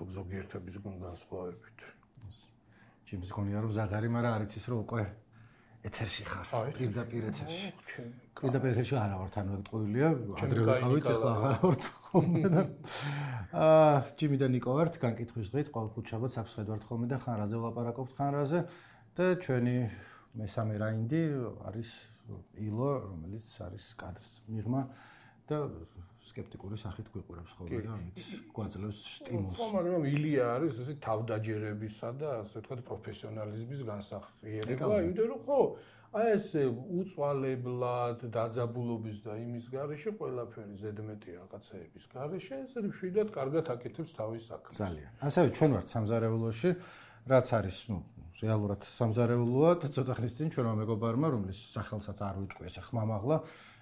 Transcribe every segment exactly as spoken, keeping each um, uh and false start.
ზოგ-ზოგიერთების განსხვავებით. ჩემს გონია რომ ზადარი, მაგრამ არ იცის რომ უკვე ეთერში ხარ. პირდაპირ ეთერში. პირდაპირ ეთერში არა ვარ, თან ვეთყოილია, ადრე ვიყავით, ახლა აღარ ვართ ხოლმე და აა ჯიმი და ნიკო ვართ, განკითხვის დღით, ყოველ ხუთშაბათს აქვს ხედავთ ხოლმე და ხანრაზე ვლაპარაკობთ ხანრაზე და ჩვენი მესამე რაინდი არის ილო, რომელიც არის კადრს მიღმა და სკეპტიკური სახით გვიყურებს ხოლმე და ამით გვაძლევს სტიმულს. ხო, მაგრამ ილია არის ესე თავდაჯერებისა და ასე ვთქვათ პროფესიონალიზმის განსახიერება, იმიტომ რომ ხო, აი ესე უწვალებლად დაძაბულობის და იმის გარეშე ყველაფერი ზედმეტი რაღაცეების გარეშე ესე მშვიდად კარგად აკეთებს თავის საქმეს. ძალიან. ასევე ჩვენ ვართ სამზარეულოში, რაც არის, ნუ, რეალურად სამზარეულოა და ცოტა ხნის წინ ჩვენმა მეგობარმა, რომლის სახელსაც არ ვიტყვი, ესე ხმამაღლა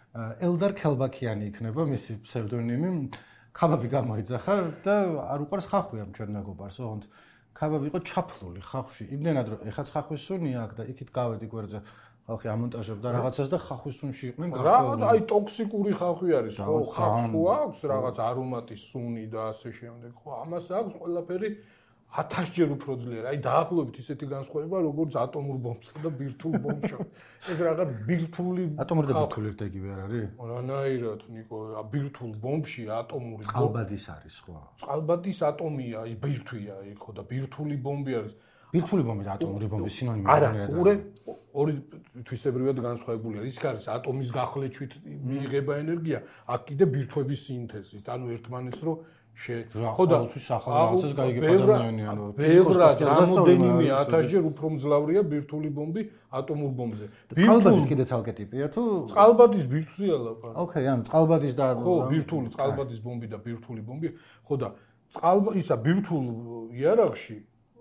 ელდარ ქელბაქიანი იქნება მისი ფსევდონიმი. ქაბაბი გამოიძახა და არ უყარს ხახვი ამ ჩვენ მეგობარს, ოღონდ ქაბაბი იყო ჩაფლული ხახვში. იმდენად რომ ეხაც ხახვის სუნი აქვს და იქით გავედი გვერდზე ხალხი ამონტაჟებდა რაღაცას და ხახვის სუნში იყვნენ გახდებული. რაღაც აი ტოქსიკური ხახვი არის, ხო, ხახს ხო აქვს რაღაც არომატის სუნი და ასე შემდეგ. ხო, ამას აქვს ყველაფერი ათასჯერ უფრო ძლიერ. აი დაახლოებით ისეთი განსხვავება, როგორც ატომურ ბომბსა და ბირთვულ ბომბში. ეს რაღაც ბირთვული ატომური და ბირთვული ერთ იგივე არ არის? რანაირად, ნიკო, ბირთვულ ბომბში ატომური წყალბადის არის, ხო? წყალბადის ატომია, ბირთვია, ხო და ბირთვული ბომბი არის. ბირთვული ბომბი და ატომური ბომბის სინონიმი არა, ორი ორი თვისებრივად განსხვავებული არის. ის არის ატომის გახლეჩვით მიიღება ენერგია, აქ კიდე ბირთვების სინთეზით. ანუ ერთმანეთს რო ხო და სახელმწიფოს გაიგებ ადამიანი ანუ ბევრად რამოდენიმე ათასჯერ უფრო მძლავრია ბირთვული ბომბი ატომურ ბომბზე. წყალბადის კიდე ცალკე ტიპია თუ წყალბადის ბირთვზეა ლაპარაკი. ოკეი, ანუ წყალბადის და ხო, ბირთვული წყალბადის ბომბი და ბირთვული ბომბი. ხო და წყალბა ისა ბირთვულ იარაღში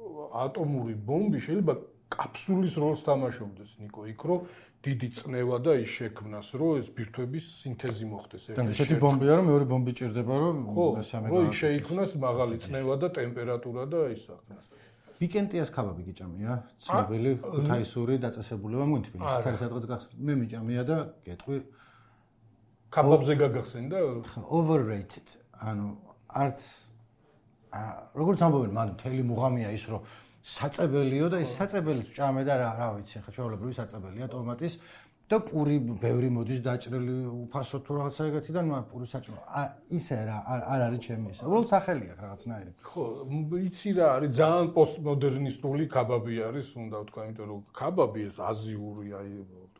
ატომური ბომბი შეიძლება კაფსულის როლს თამაშობდეს, ნიკო, იქ რო დიდი წნევა და ის შექმნას, რომ ეს ბირთვების სინთეზი მოხდეს ერთ-ერთი. და ესეთი ბომბია, რომ მეორე ბომბი ჭირდება, რომ მესამე რო ის შეიქმნას მაღალი წნევა და ტემპერატურა და ის აქნას. ბიკენტიას ქაბაბი გიჭამია? ცნობილი ქუთაისური დაწესებულება მგონი თბილისში. არის სადღაც გახსნა. მე მიჭამია და გეტყვი ქაბაბზე გაგახსენდა? overrated. ანუ არც როგორც ამბობენ, მან მთელი მუღამია ის, რომ საწებელიო და ის საწებელი ჭამე და რა, რა ვიცი, ხა ჩვეულებრივი საწებელია ტომატის და პური ბევრი მოდის დაჭრილი უფასო თუ რაღაცა ეგეთიდან, მაგრამ პური საჭმელი. ისე რა, არ არის ჩემი ესე. უბრალოდ სახელი აქვს რაღაცნაირი. ხო, იცი რა არის, ძალიან პოსტმოდერნისტული ქაბაბი არის, უნდა ვთქვა, იმიტომ რომ ქაბაბი ეს აზიური, აი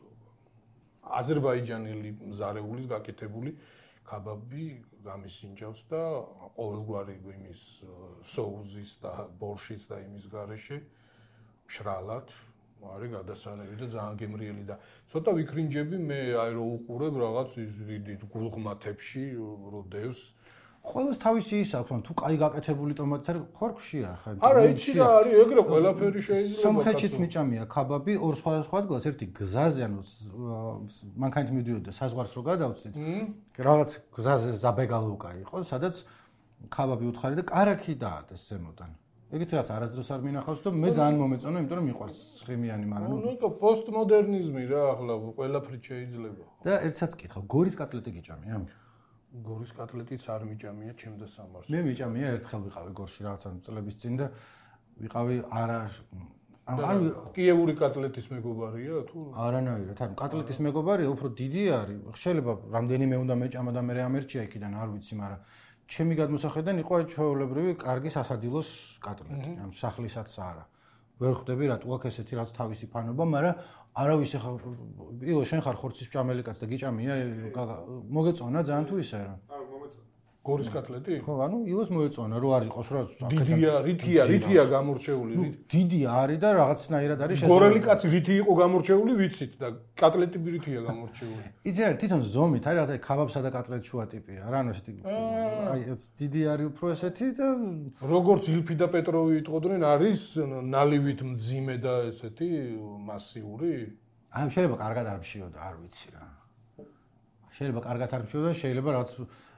აზერბაიჯანელი მზარეულის გაკეთებული ქაბაბი გამისინჯავს და ყოველგვარი იმის соуზის და ბორშის და იმის გარეშე მშრალად არის გადასარევი და ძალიან გემრიელი და ცოტა ვიქრინჯები მე აი რო უყურებ რაღაც ის დიდი გულღმათებში რო დევს ყველას თავისი ის აქვს, თუ კაი გაკეთებული ტომატი არის, ხარ ხშია ხა. არა, იცი რა არის, ეგრე ყველაფერი შეიძლება. სომხეთშიც მიჭამია ქაბაბი ორ სხვადასხვა ადგილას, ერთი გზაზე, ანუ მანქანით მიდიოდა საზღვარს რო გადავწდით. რაღაც გზაზე ზაბეგალუკა იყო, სადაც ქაბაბი უთხარი და კარაქი დაადეს ზემოდან. ეგეთი რაც არასდროს არ მინახავს და მე ძალიან მომეწონა, იმიტომ რომ მიყვარს ცხიმიანი, მაგრამ ნუ ნუ პოსტმოდერნიზმი რა, ახლა ყველაფერი შეიძლება. და ერთსაც კითხავ, გორის კატლეტი გიჭამია? გორის კატლეტიც არ მიჭამია ჩემ და სამარს. მე მიჭამია ერთხელ ვიყავი გორში რაღაცა წლების წინ და ვიყავი არა არ კიევური კატლეტის მეგობარია თუ არანაირად. ანუ კატლეტის მეგობარია, უფრო დიდი არის. შეიძლება რამდენიმე უნდა მეჭამა და მე ამერჩია იქიდან, არ ვიცი, მაგრამ ჩემი გადმოსახედიდან იყო ჩვეულებრივი კარგი სასადილოს კატლეტი, ანუ სახლისაც არა. ვერ ხვდები რატო აქ ესეთი რაც თავისი ფანობა, მაგრამ არავის ახლა ილო შენ ხარ ხორცის ჭამელი კაც და გიჭამია მოგეწონა ძალიან თუ ისე რა. არა, მომეწონა. გორის კატლეტი? ხო, ანუ ილოს მოეწონა, რო არ იყოს რა. დიდია, რითია, რითია გამორჩეული, რით? დიდი არის და რაღაცნაირად არის შესაძლებელი. გორელი კაცი რითი იყო გამორჩეული, ვიცით და კატლეტი რითია გამორჩეული. იცი რა, თვითონ ზომით არის რაღაცა ქაბაბსა და კატლეტ შუა ტიპია რა, ანუ ესეთი აი ეს დიდი არის უფრო ესეთი და როგორც ილფი და პეტროვი იტყოდნენ, არის ნალივით მძიმე და ესეთი მასიური. აი შეიძლება კარგად არ მშიოდა, არ ვიცი რა. შეიძლება კარგად არ მშიოდა, შეიძლება რაღაც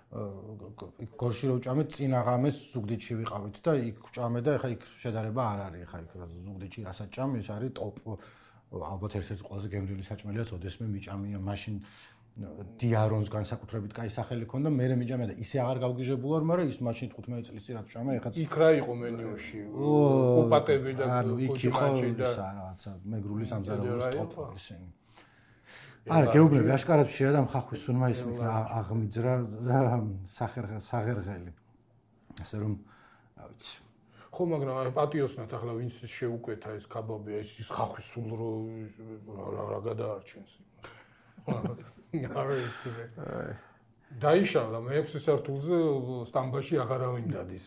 გორში რო ვჭამეთ წინა ღამეს ზუგდიდში ვიყავით და იქ ვჭამე და ეხა იქ შედარება არ არის, ეხა იქ ზუგდიდში რასაც ჭამე, ეს არის ტოპ ალბათ ერთ-ერთი ყველაზე გემრიელი საჭმელია, ოდესმე მიჭამია, მაშინ დიარონს განსაკუთრებით კაი სახელი ჰქონდა, მე მეჯამე და ისე აღარ გავგიჟებულ ვარ, მაგრამ ის მაშინ თხუთმეტი წლის წინ რაც ჩამა, ეხაც იქ რა იყო მენიუში? კუპატები და კოჭმაჭი და რაღაცა მეგრული სამზარეულოს ტოპ ისინი. არა, გეუბნები, აშკარად შეადამ ხახვის სუნმა ის აღმიძრა და საღერღელი. ასე რომ, რა ვიცი. ხო, მაგრამ პატიოსნად ახლა ვინც შეუკვეთა ეს კაბაბი, ეს ის ხახვის სულ რა გადაარჩენს. არა იცი მე. დაიშალა მეექვსე სართულზე სტამბაში აღარავინ დადის.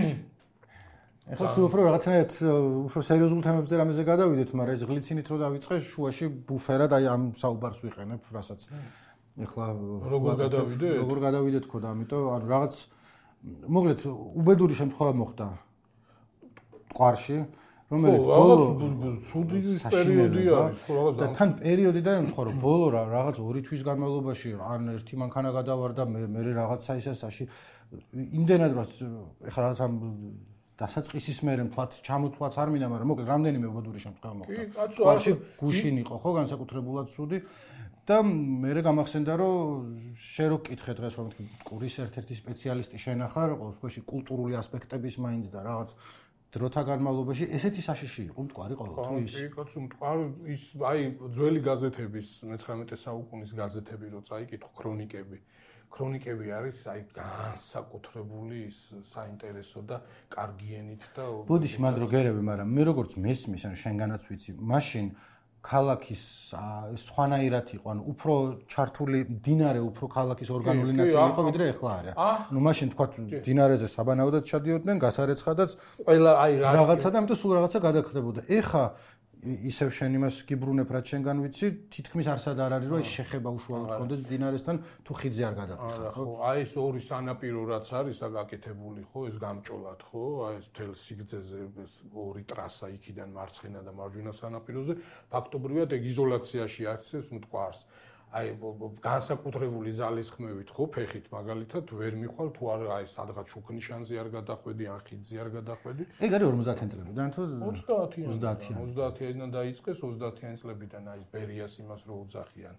ეხლა თუ უფრო რაღაცნაირად უფრო სერიოზულ თემებზე რამეზე გადავიდეთ, მაგრამ ეს გლიცინით რო დავიწყე, შუაში ბუფერად აი ამ საუბარს ვიყენებ, რასაც ეხლა როგორ გადავიდეთ? როგორ გადავიდეთ ხო და ამიტომ ანუ რაღაც მოკლედ უბედური შემთხვევა მოხდა ტყვარში, რომელიც ბოლო ცუდი პერიოდი არის, ხო რაღაც და თან პერიოდიდან ემთხვა რომ ბოლო რაღაც ორი თვის განმავლობაში ან ერთი მანქანა გადავარდა, მე მე რაღაცა ისასაში იმდენად რომ ეხლა რაღაც ამ დასაწყისის მერე მთლად ჩამოთვლაც არ მინდა, მაგრამ მოკლედ რამდენიმე უბედური შემთხვევა მოხდა. ტყვარში გუშინ იყო ხო განსაკუთრებულად ცუდი და მე გამახსენდა რომ შე რო კითხე დღეს რომ ტყურის ერთ-ერთი სპეციალისტი შენახარ, ყოველ შემთხვევაში კულტურული ასპექტების მაინც და რაღაც დროთა განმავლობაში ესეთი საშიში იყო მტკვარი ყოველთვის. კი, კაცო, მტკვარი ის აი ძველი გაზეთების მეცხრამეტე საუკუნის გაზეთები რო წაიკითხო ქრონიკები. ქრონიკები არის აი განსაკუთრებული ის საინტერესო და კარგიენით და ბოდიში მანდ რო გერევი, მაგრამ მე როგორც მესმის, ან შენგანაც ვიცი, მაშინ ქალაქის სხვანაირად იყო, ანუ უფრო ჩართული მდინარე, უფრო ქალაქის ორგანული ნაწილი იყო, ვიდრე ეხლა არის. ნუ მაშინ თქვა მდინარეზე საბანაოდად ჩადიოდნენ, გასარეცხადაც ყველა აი რაღაცა და ამიტომ სულ რაღაცა გადაგხდებოდა. ეხა ისევ შენ იმას გიბრუნებ, რაც შენგან ვიცი, თითქმის არსად არ არის, რომ ეს შეხება უშუალოდ კონდეს მდინარესთან, თუ ხიდზე არ გადაყრა. არა, ხო, აი ეს ორი სანაპირო რაც არის, აკეთებული, ხო, ეს გამჭოლად, ხო, აი ეს თელ სიგრძეზე ეს ორი ტრასა იქიდან მარცხენა და მარჯვენა სანაპიროზე, ფაქტობრივად ეგ იზოლაციაში აქცევს მტკვარს. აი განსაკუთრებული ძალისხმევით, ხო, ფეხით მაგალითად ვერ მიხვალ თუ არ აი სადღაც შუქნიშანზე არ გადახვედი, ან ხიდზე არ გადახვედი. ეგ არის ორმოცდაათი წლებიდან თუ ოცდაათი ოცდაათიდან დაიწყეს, ოცდაათიან წლებიდან აი ეს ბერიას იმას რო უძახიან.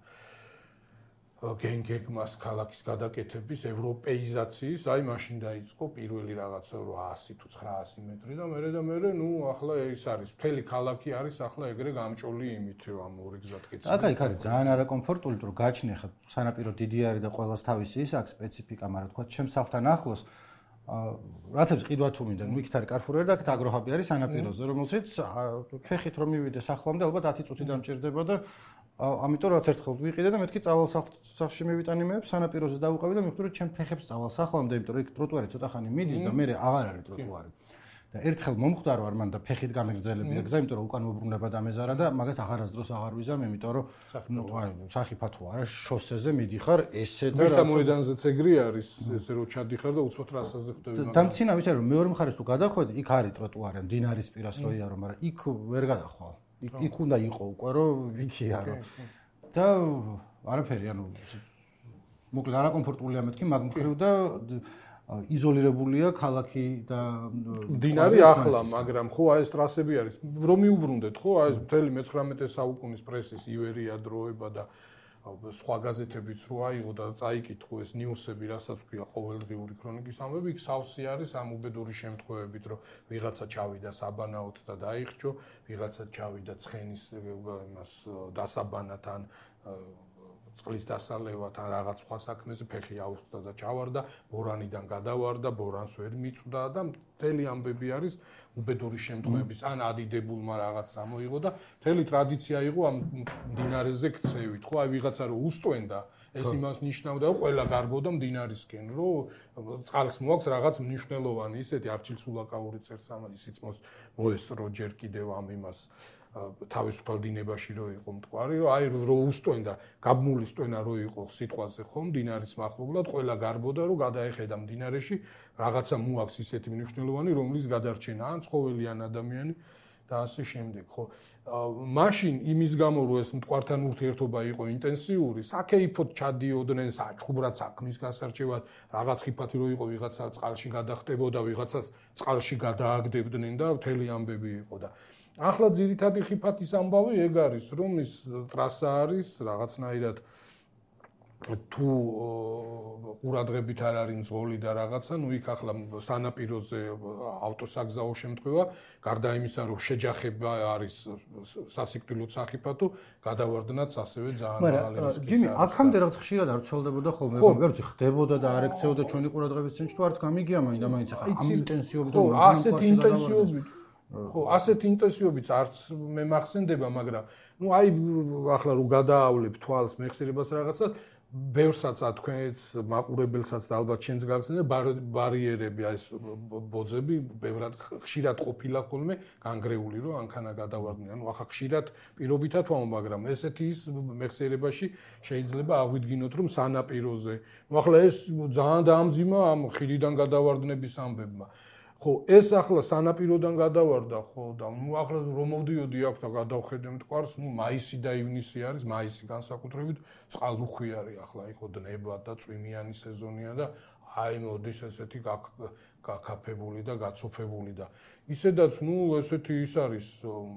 გენგეგმას ქალაქის გადაკეთების ევროპეიზაციის, აი მაშინ დაიწყო პირველი რაღაცა რო ასი თუ ცხრაასი მეტრი და მერე და მერე, ნუ ახლა ეს არის მთელი ქალაქი არის ახლა ეგრე გამჭოლი იმით რომ ამ ორი გზად კეთდება. აკა იქ არის ძალიან არაკომფორტული, თუ გაჩნი ხა სანაპირო დიდი არის და ყოველს თავისი ის აქვს სპეციფიკა, მაგრამ თქვა ჩემს სახლთან ახლოს რაცებს ყიდვა თუ მინდა, ნუ იქით არის კარფურერი და აქ აგროჰაბი არის სანაპიროზე, რომელშიც ფეხით რომ მივიდე სახლამდე ალბათ ათი წუთი დამჭირდება და ამიტომ რაც ერთხელ ვიყიდე და მეთქი წავალ სახლში მივიტანი მე სანაპიროზე დავუყევი და მივხვდი რომ ჩემ ფეხებს წავალ სახლამდე, იმიტომ რომ იქ ტროტუარი ცოტა ხანი მიდის და მე აღარ არის ტროტუარი. და ერთხელ მომხვდა რომ არ მან და ფეხით გამეგრძელებია გზა, იმიტომ რომ უკან მოbrunება დამეზარა და მაგას აღარასდროს აღარ ვიზამ, იმიტომ რომ ნუ აი სახიფათო არა, შოსეზე მიდიხარ ესე და რა მოედანზეც ეგრე არის, ესე რომ ჩადიხარ და უცბად რასაზე ხვდები მაგას. დამცინა ვიცი რომ მეორე მხარეს თუ გადახვედი, იქ არის ტროტუარი, მდინარის პირას რო იარო, მაგრამ იქ ვერ გადახვალ. იქ უნდა იყო უკვე რომ იქია რომ და არაფერი ანუ მოკლედ არაკომფორტულია მეთქი მაგ მხრივ და იზოლირებულია ქალაქი და მდინარე ახლა, მაგრამ ხო აი ეს ტრასები არის რომ მიუბრუნდეთ ხო აი ეს მთელი მეცხრამეტე საუკუნის პრესის ივერია დროება და სხვა გაზეთებიც რო აიღო და წაიკითხო ეს ნიუსები, რასაც ქვია ყოველდღიური ქრონიკის ამბები, იქ სავსე არის ამ უბედური შემთხვევებით, რომ ვიღაცა ჩავიდა საბანაოდ და დაიხჭო, ვიღაცა ჩავიდა ცხენის იმას დასაბანად ან წყლის დასალევად ან რაღაც სხვა საქმეზე ფეხი აუხსდა და ჩავარდა, ბორანიდან გადავარდა, ბორანს ვერ მიწვდა და მთელი ამბები არის უბედური შემთხვევების, ან ადიდებულმა რაღაც ამოიღო და მთელი ტრადიცია იყო ამ მდინარეზე ქცევით, ხო, აი ვიღაცა რო უსტვენდა, ეს იმას ნიშნავდა, რომ ყველა გარბოდა მდინარისკენ, რომ წყალს მოაქვს რაღაც მნიშვნელოვანი, ისეთი არჩილ სულაკაური წერს ამ ისიც მოესწრო ჯერ კიდევ ამ იმას თავისუფალ დინებაში რო იყო მტკვარი, რომ აი რო უსტვენდა, გაბმული სტვენა რო იყო სიტყვაზე ხო, მდინარის მახლობლად, ყველა გარბოდა, რომ გადაეხედა მდინარეში, რაღაცა მოაქვს ისეთი მნიშვნელოვანი, რომლის გადარჩენა ან ცხოველი ან ადამიანი და ასე შემდეგ, ხო. მაშინ იმის გამო რომ ეს მტკვართან ურთიერთობა იყო ინტენსიური, საკეიფოდ ჩადიოდნენ საჩხუბრად საქმის გასარჩევად, რაღაც ხიფათი რო იყო, ვიღაცა წყალში გადახტებოდა, ვიღაცას წყალში გადააგდებდნენ და მთელი ამბები იყო და ახლა ძირითადი ხიფათის ამბავი ეგ არის, რომ ის ტრასა არის რაღაცნაირად თუ ყურადღებით არ არის მძღოლი და რაღაცა, ნუ იქ ახლა სანაპიროზე ავტოსაგზაო შემთხვევა, გარდა იმისა, რომ შეჯახება არის სასიკვდილო სახიფათო, გადავარდნაც ასევე ძალიან მაღალი რისკის არის. ჯიმი, აქამდე რაღაც ხშირად არ ცელდებოდა ხოლმე, მაგრამ ხდებოდა და არ ექცეოდა ჩვენი ყურადღების ცენტრში, თუ არც გამიგია მაინდა მაინც ახლა ამ ინტენსივობით ხო, ასეთ ინტენსივობით ხო, ასეთ ინტენსივობით არც მე მახსენდება, მაგრამ ნუ აი ახლა რომ გადაავლებ თვალს მეხსიერებას რაღაცა ბევრსაც თქვენს მაყურებელსაც და ალბათ ჩვენს გახსენდა ბარიერები აი ეს ბოძები ბევრად ხშირად ყოფილა ხოლმე განგრეული რომ ანქანა გადავარდნიან. ნუ ახლა ხშირად პირობითად ვამბობ, მაგრამ ესეთი ის მეხსიერებაში შეიძლება აღვიდგინოთ რომ სანაპიროზე. ნუ ახლა ეს ძალიან დაამძიმა ამ ხიდიდან გადავარდნების ამბებმა. ხო, ეს ახლა სანაპიროდან გადავარდა, ხო, და ნუ ახლა რომ მოვდიოდი აქ და გადავხედე მტკვარს, ნუ მაისი და ივნისი არის, მაისი განსაკუთრებით წყალუხვი არის ახლა იყო დნება და წვიმიანი სეზონია და აი მოდის ესეთი გაკაფებული და გაცოფებული და ისედაც ნუ ესეთი ის არის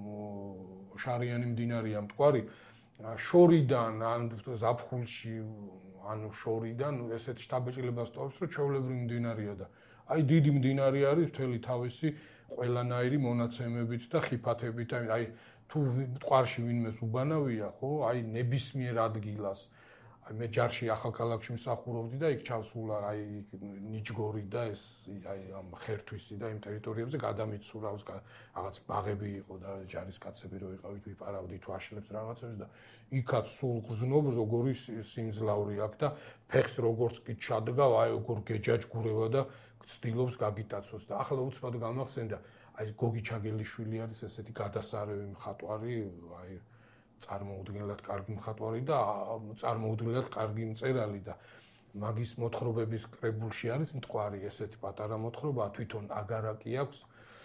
შარიანი მდინარეა მტკვარი შორიდან ან ზაფხულში ან შორიდან ესეთი შთაბეჭდილებას ტოვებს რომ ჩვეულებრივი მდინარეა და აი დიდი მდინარე არის მთელი თავისი ყველანაირი მონაცემებით და ხიფათებით. აი თუ მტკვარში ვინმეს უბანავია, ხო, აი ნებისმიერ ადგილას. აი მე ჯარში ახალქალაქში მსახურობდი და იქ ჩავსულა აი ნიჭგორი და ეს აი ამ ხერთვისი და იმ ტერიტორიებზე გადამიცურავს რაღაც ბაღები იყო და ჯარისკაცები რო იყავით ვიპარავდით ვაშლებს რაღაცებს და იქაც სულ გზნობ როგორი სიმძლავრი აქვს და ფეხს როგორც კი ჩადგავ აი როგორ გეჯაჯგურება და ცდილობს გაგიტაცოს და ახლა უცბად გამახსენდა აი გოგი ჩაგელიშვილი არის ესეთი გადასარევი მხატვარი აი წარმოუდგენლად კარგი მხატვარი და წარმოუდგენლად კარგი მწერალი და მაგის მოთხრობების კრებულში არის მტკვარი ესეთი პატარა მოთხრობა თვითონ აგარაკი აქვს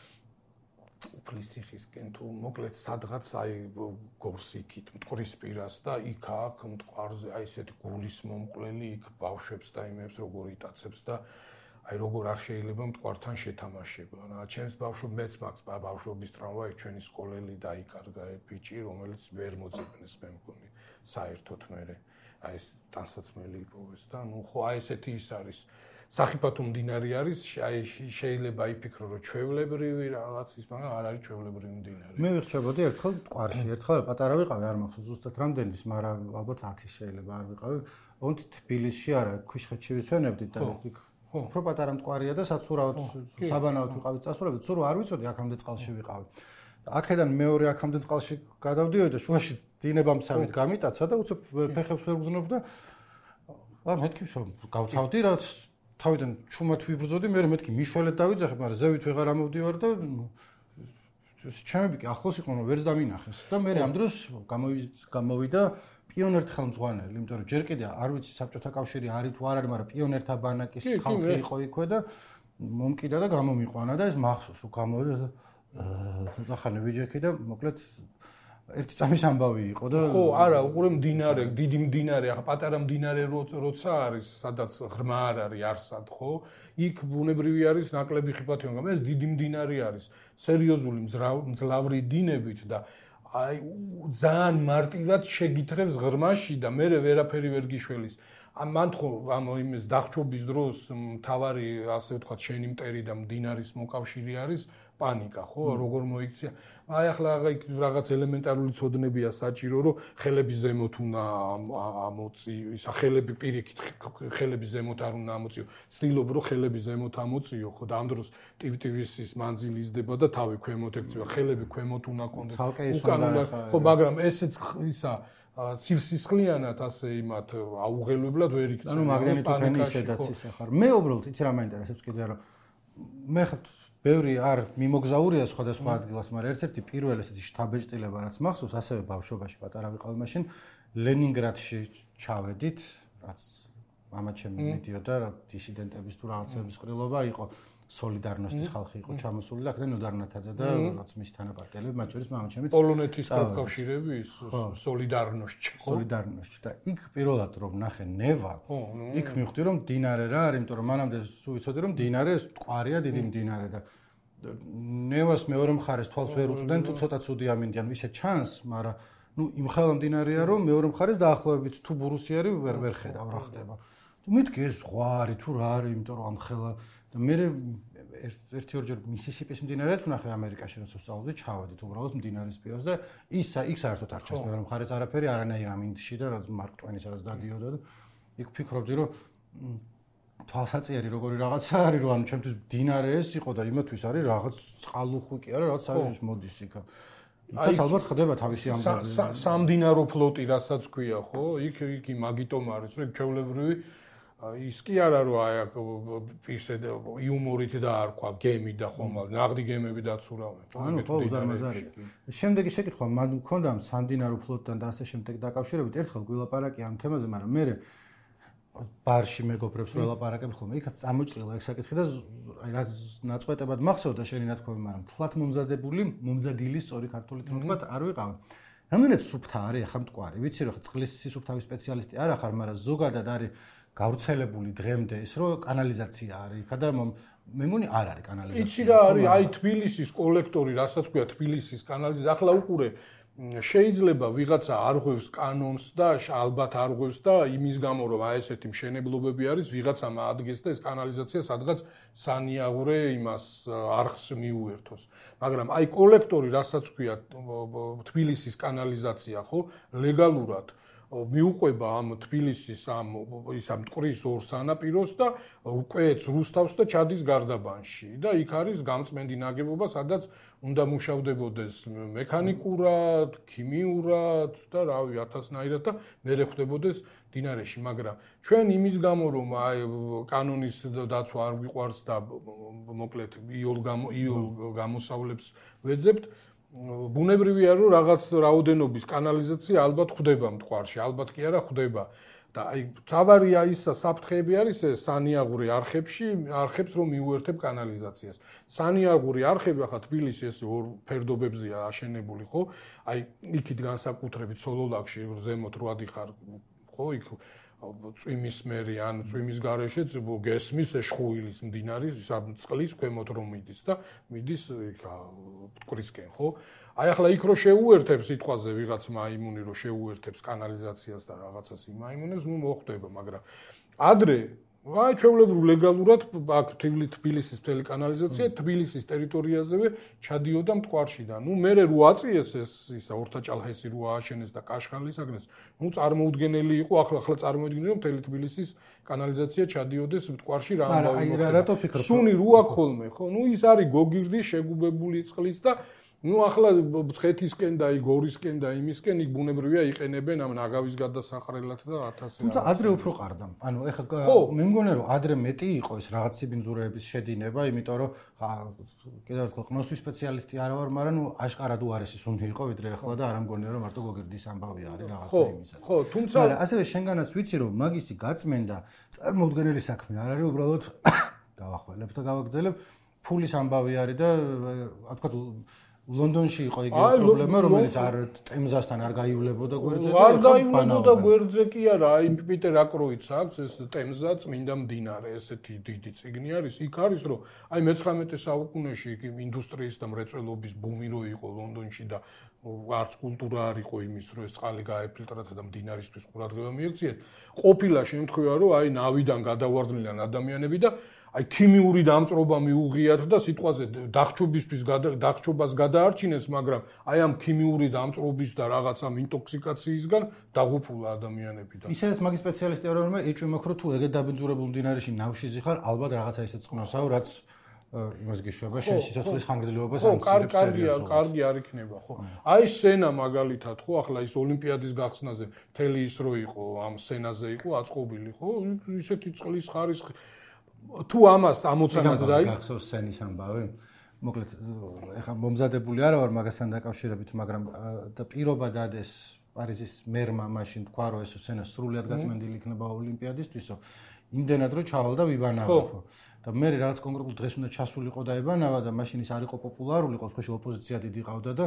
უფლისციხისკენ თუ მოკლედ სადღაც აი გორსიქით მტკვრის პირას და იქ აქ მტკვარზე აი ესეთი გულის მომკვლელი იქ ბავშვებს და იმებს როგორ იტაცებს და აი როგორ არ შეიძლება მტკვართან შეთამაშება. რა ჩემს ბავშვ მეც მაქვს ბავშვობის ტრავმა იქ ჩვენი სკოლელი დაიკარგა ბიჭი რომელიც ვერ მოწებნეს მე მგონი საერთოდ მე აი ეს ტანსაცმელი იპოვეს და ნუ ხო აი ესეთი ის არის სახიფათო მდინარე არის აი შეიძლება იფიქრო რომ ჩვეულებრივი რაღაც ის მაგრამ არ არის ჩვეულებრივი მდინარე. მე ვიხშებოდი ერთხელ მტკვარში ერთხელ პატარა ვიყავი არ მახსოვს ზუსტად რამდენის მაგრამ ალბათ ათი შეიძლება არ ვიყავი ონთ თბილისში არა ქვიშხეთში ვისვენებდით და იქ უფრო პატარა მტკვარია და საცურავად საბანაოდ ვიყავით წასულებით, სულ არ ვიცოდი აქამდე წყალში ვიყავი. აქედან მეორე აქამდე წყალში გადავდიოდი და შუაში დინებამცავით გამიტაცა და უცებ ფეხებს ვერ ვგზნობ და აა მეთქი გავთავდი რაც თავიდან ჩუმად ვიბრძოდი, მე მეთქი მიშველეთ დავიძახებ, მაგრამ ზევით ვეღარ ამოვდივარ და ჩემები კი ახლოს იყვნენ რომ ვერც დამინახეს და მე ამ დროს გამოვიდა პიონერთა ხელმძღვანელი, იმიტომ რომ ჯერ კიდე არ ვიცი საბჭოთა კავშირი არის თუ არ არის, მაგრამ პიონერთა ბანაკის ხალხი იყო იქვე და მომკიდა და გამომიყვანა და ეს მახსოვს, რომ გამოვიდა და ცოტა ხანი ვიჯექი და მოკლედ ერთი წამის ამბავი იყო და ხო, არა, უყურე მდინარე, დიდი მდინარე, ახლა პატარა მდინარე როცა არის, სადაც ღრმა არ არის არსად, ხო? იქ ბუნებრივი არის ნაკლები ხიფათი, მაგრამ ეს დიდი მდინარე არის, სერიოზული მძლავრი დინებით და აი ძალიან მარტივად შეგითრევს ღრმაში და მე ვერაფერი ვერ გიშველის. მან ხო ამ იმის დახჭობის დროს მთავარი ასე ვთქვათ შენი მტერი და მდინარის მოკავშირე არის პანიკა, ხო? როგორ მოიქცია? აი ახლა რაღაც ელემენტარული ცოდნებია საჭირო, რომ ხელების ზემოთ უნდა ამოწი, ისა ხელები პირიქით ხელების ზემოთ არ უნდა ამოწიო. ცდილობ რომ ხელების ზემოთ ამოწიო, ხო და ამ დროს ტივტივისის მანძილი იზრდება და თავი ქვემოთ ექცევა, ხელები ქვემოთ უნდა კონდეს. უკან უნდა ხო, მაგრამ ესეც ისა ცივსისხლიანად ასე იმათ აუღელებლად ვერ იქცევა. ანუ მაგნიტოფონი ისედაც ისე ხარ. მე უბრალოდ იცი რა მაინტერესებს კიდე რომ მე ხარ ბევრი არ მიმოგზაურია სხვადასხვა ადგილას, მაგრამ ერთ-ერთი პირველი ესეთი შთაბეჭდილება რაც მახსოვს, ასევე ბავშვობაში პატარა ვიყავი მაშინ ლენინგრადში ჩავედით, რაც მამა ჩემი მიდიოდა რა დისიდენტების თუ რაღაცების ყრილობა იყო, სოლიდარნოსტის ხალხი იყო ჩამოსული და აქედან ნოდარნათაძე და რაც მის თანაპარტიელები, მათ შორის მამა ჩემი პოლონეთის პროფკავშირები სოლიდარნოსტში, სოლიდარნოსტში და იქ პირველად რომ ნახე ნევა, იქ მივხვდი რომ მდინარე რა არის, იმიტომ რომ მანამდე სულ ვიცოდი რომ მდინარე მტკვარია, დიდი მდინარე და ნევას მეორე მხარეს თვალს ვერ უწვდნენ თუ ცოტა ცუდი ამინდიან, ისე ჩანს, მაგრამ ნუ იმ ხელმდინარეა რომ მეორე მხარეს დაახლოებით თუ ბურუსიარი ვერ ვერ ხედავ რა ხდება. თუ მეთქი ეს ზღვარი თუ რა არის, იმიტომ რომ ამ ხელა და მე ერთი ორჯერ მისისიპის მდინარეც ვნახე ამერიკაში როცა ვსწავლობდი, ჩავედით უბრალოდ მდინარის პირას და ის იქ საერთოდ არ ჩანს მეორე მხარეს არაფერი, არანაირ ამინდში და რაც მარკ ტვენის რაც დადიოდა და იქ ფიქრობდი რომ თვალსაწიერი როგორი რაღაცა არის რომ ანუ ჩემთვის მდინარე ეს იყო და იმათვის არის რაღაც წყალუხვი კი არა რაც არის მოდის იქ. იქაც ალბათ ხდება თავისი ამბავი. სამდინარო ფლოტი რასაც ქვია ხო? იქ იქ მაგიტომ არის რომ ჩვეულებრივი ის კი არა რომ აი ისე იუმორით დაარქვა გემი და ხომ ნაღდი გემები დაცურავენ. ანუ ხო უზარმაზარი. შემდეგი შეკითხვა მან მქონდა სამდინარო ფლოტთან და ასე შემდეგ დაკავშირებით ერთხელ გვილაპარაკი ამ თემაზე, მაგრამ მე ბარში მეგობრებს ველაპარაკები ხოლმე. იქაც წამოჭრილა ეს საკითხი და აი რა ნაწყვეტებად მახსოვდა შენი ნათქვამი, მაგრამ თლათ მომზადებული, მომზადილი სწორი ქართულით თქვა არ ვიყავ. რამდენად სუფთა არის ახლა მტკვარი? ვიცი რომ წყლის სისუფთავის სპეციალისტი არ ახარ, მაგრამ ზოგადად არის გავრცელებული დღემდე ის რომ კანალიზაცია არის იქა და მე მგონი არ არის კანალიზაცია. იცი რა არის აი თბილისის კოლექტორი, რასაც ქვია თბილისის კანალიზაცია. ახლა უყურე შეიძლება ვიღაცა არ ღვევს კანონს და ალბათ არ ღვევს და იმის გამო რომ აი ესეთი მშენებლობები არის ვიღაცამ ადგეს და ეს კანალიზაცია სადღაც სანიაღურე იმას არხს მიუერთოს. მაგრამ აი კოლექტორი, რასაც ქვია თბილისის კანალიზაცია ხო ლეგალურად მიუყვება ამ თბილისის ამ ის ამ მტკვრის ორ სანაპიროს და კვეთს რუსთავს და ჩადის გარდაბანში და იქ არის გამწმენდი ნაგებობა, სადაც უნდა მუშავდებოდეს მექანიკურად, ქიმიურად და რავი ათასნაირად და მერე ხვდებოდეს დინარეში, მაგრამ ჩვენ იმის გამო რომ აი კანონის დაცვა არ გვიყვარს და მოკლედ იოლ იოლ გამოსავლებს ვეძებთ ბუნებრივია რომ რაღაც რაოდენობის კანალიზაცია ალბათ ხვდება მტკვარში, ალბათ კი არა ხვდება და აი თავარია ისა საფრთხეები არის ეს სანიაღური არხებში, არხებს რომ მიუერთებ კანალიზაციას. სანიაღური არხები ახლა თბილისში ეს ორ ფერდობებზეა აშენებული ხო? აი იქით განსაკუთრებით სოლოლაკში ზემოთ რო ადიხარ ხო იქ წვიმის მერი ან წვიმის გარეშეც გესმის შხუილის მდინარის წყლის ქვემოთ რომ მიდის და მიდის მტკვრისკენ ხო? აი ახლა იქ რო შეუერთებს სიტყვაზე ვიღაც მაიმუნი რო შეუერთებს კანალიზაციას და რაღაცას იმაიმუნებს, ნუ მოხდება, მაგრამ ადრე აი ჩვეულებრივ ლეგალურად აქ თბილისის მთელი კანალიზაცია თბილისის ტერიტორიაზევე ჩადიოდა მტკვარში და ნუ მერე რო აწიეს ეს ისა ორთაჭალჰესი რო ააშენეს და კაშხალის აგნეს, ნუ წარმოუდგენელი იყო ახლა ახლა წარმოიდგინე რომ მთელი თბილისის კანალიზაცია ჩადიოდეს მტკვარში რა ამბავი მოხდება. სუნი რო აქ ხოლმე ხო, ნუ ის არის გოგირდის შეგუბებული წყლის და ნუ ახლა ცხეთისკენ და იგორისკენ და იმისკენ იქ ბუნებრივია იყენებენ ამ ნაგავის გადასახრელად და ათასი. თუმცა ადრე უფრო ყარდა. ანუ ეხლა მე მგონია რომ ადრე მეტი იყო ეს რაღაც სიბინძურეების შედინება, იმიტომ რომ კიდევ ერთხელ ყნოსვის სპეციალისტი არ ვარ, მაგრამ ნუ აშკარად უარესი სუნი იყო ვიდრე ახლა და არ მგონია რომ მარტო გოგირდის ამბავი არის რაღაცა იმისა. ხო, თუმცა ასევე შენგანაც ვიცი რომ მაგისი გაწმენდა წარმოუდგენელი საქმე არ არის, უბრალოდ გავახველებ და გავაგრძელებ ფულის ამბავი არის და რა თქვა ლონდონში იყო იგივე პრობლემა, რომელიც არ ტემზასთან არ გაივლებოდა გვერდზე და არ გაივლებოდა გვერდზე კი არა, აი პიტერ აკროიც აქვს ეს ტემზა წმინდა მდინარე, ესეთი დიდი წიგნი არის, იქ არის რომ აი მეცხრამეტე საუკუნეში იქ ინდუსტრიის და მრეწველობის ბუმი რო იყო ლონდონში და არც კულტურა არ იყო იმის რომ ეს წყალი გაეფილტრათა და მდინარისთვის ყურადღება მიექციეს. ყოფილა შემთხვევა რომ აი ნავიდან გადავარდნილან ადამიანები და აი ქიმიური დამწრობა მიუღიათ და სიტყვაზე დახჩობისთვის დახჩობას გადაარჩინეს, მაგრამ აი ამ ქიმიური დამწრობის და რაღაცა ინტოქსიკაციისგან დაღუპულა ადამიანები და ისედაც მაგის სპეციალისტი არ ვარ, ეჭვი მაქვს რომ თუ ეგეთ დაბინძურებულ მდინარეში ნავში ზიხარ, ალბათ რაღაცა ისე წყნოსაო, რაც იმას გიშვება შენ სიცოცხლის ხანგრძლივობას ამცირებს სერიოზულად. ხო, კარგი არ იქნება, ხო. აი სენა მაგალითად, ხო, ახლა ის ოლიმპიადის გახსნაზე მთელი ის რო იყო, ამ სენაზე იყო აწყობილი, ხო, ისეთი წყლის ხარისხი თუ ამას ამოცანად დაი გახსოვს სენის ამბავი? მოკლედ ეხა მომზადებული არა ვარ მაგასთან დაკავშირებით, მაგრამ და პირობა დადეს პარიზის მერმა მაშინ თქვა რომ ეს სენა სრულად გაწმენდილი იქნება ოლიმპიადისთვისო. იმდენად რომ ჩავალდა ვიბანავა ხო. და მე რაღაც კონკრეტულ დღეს უნდა ჩასულიყო და ებანავა და მაშინ ის არ იყო პოპულარული, ყოველთვის ოპოზიცია დიდი ყავდა და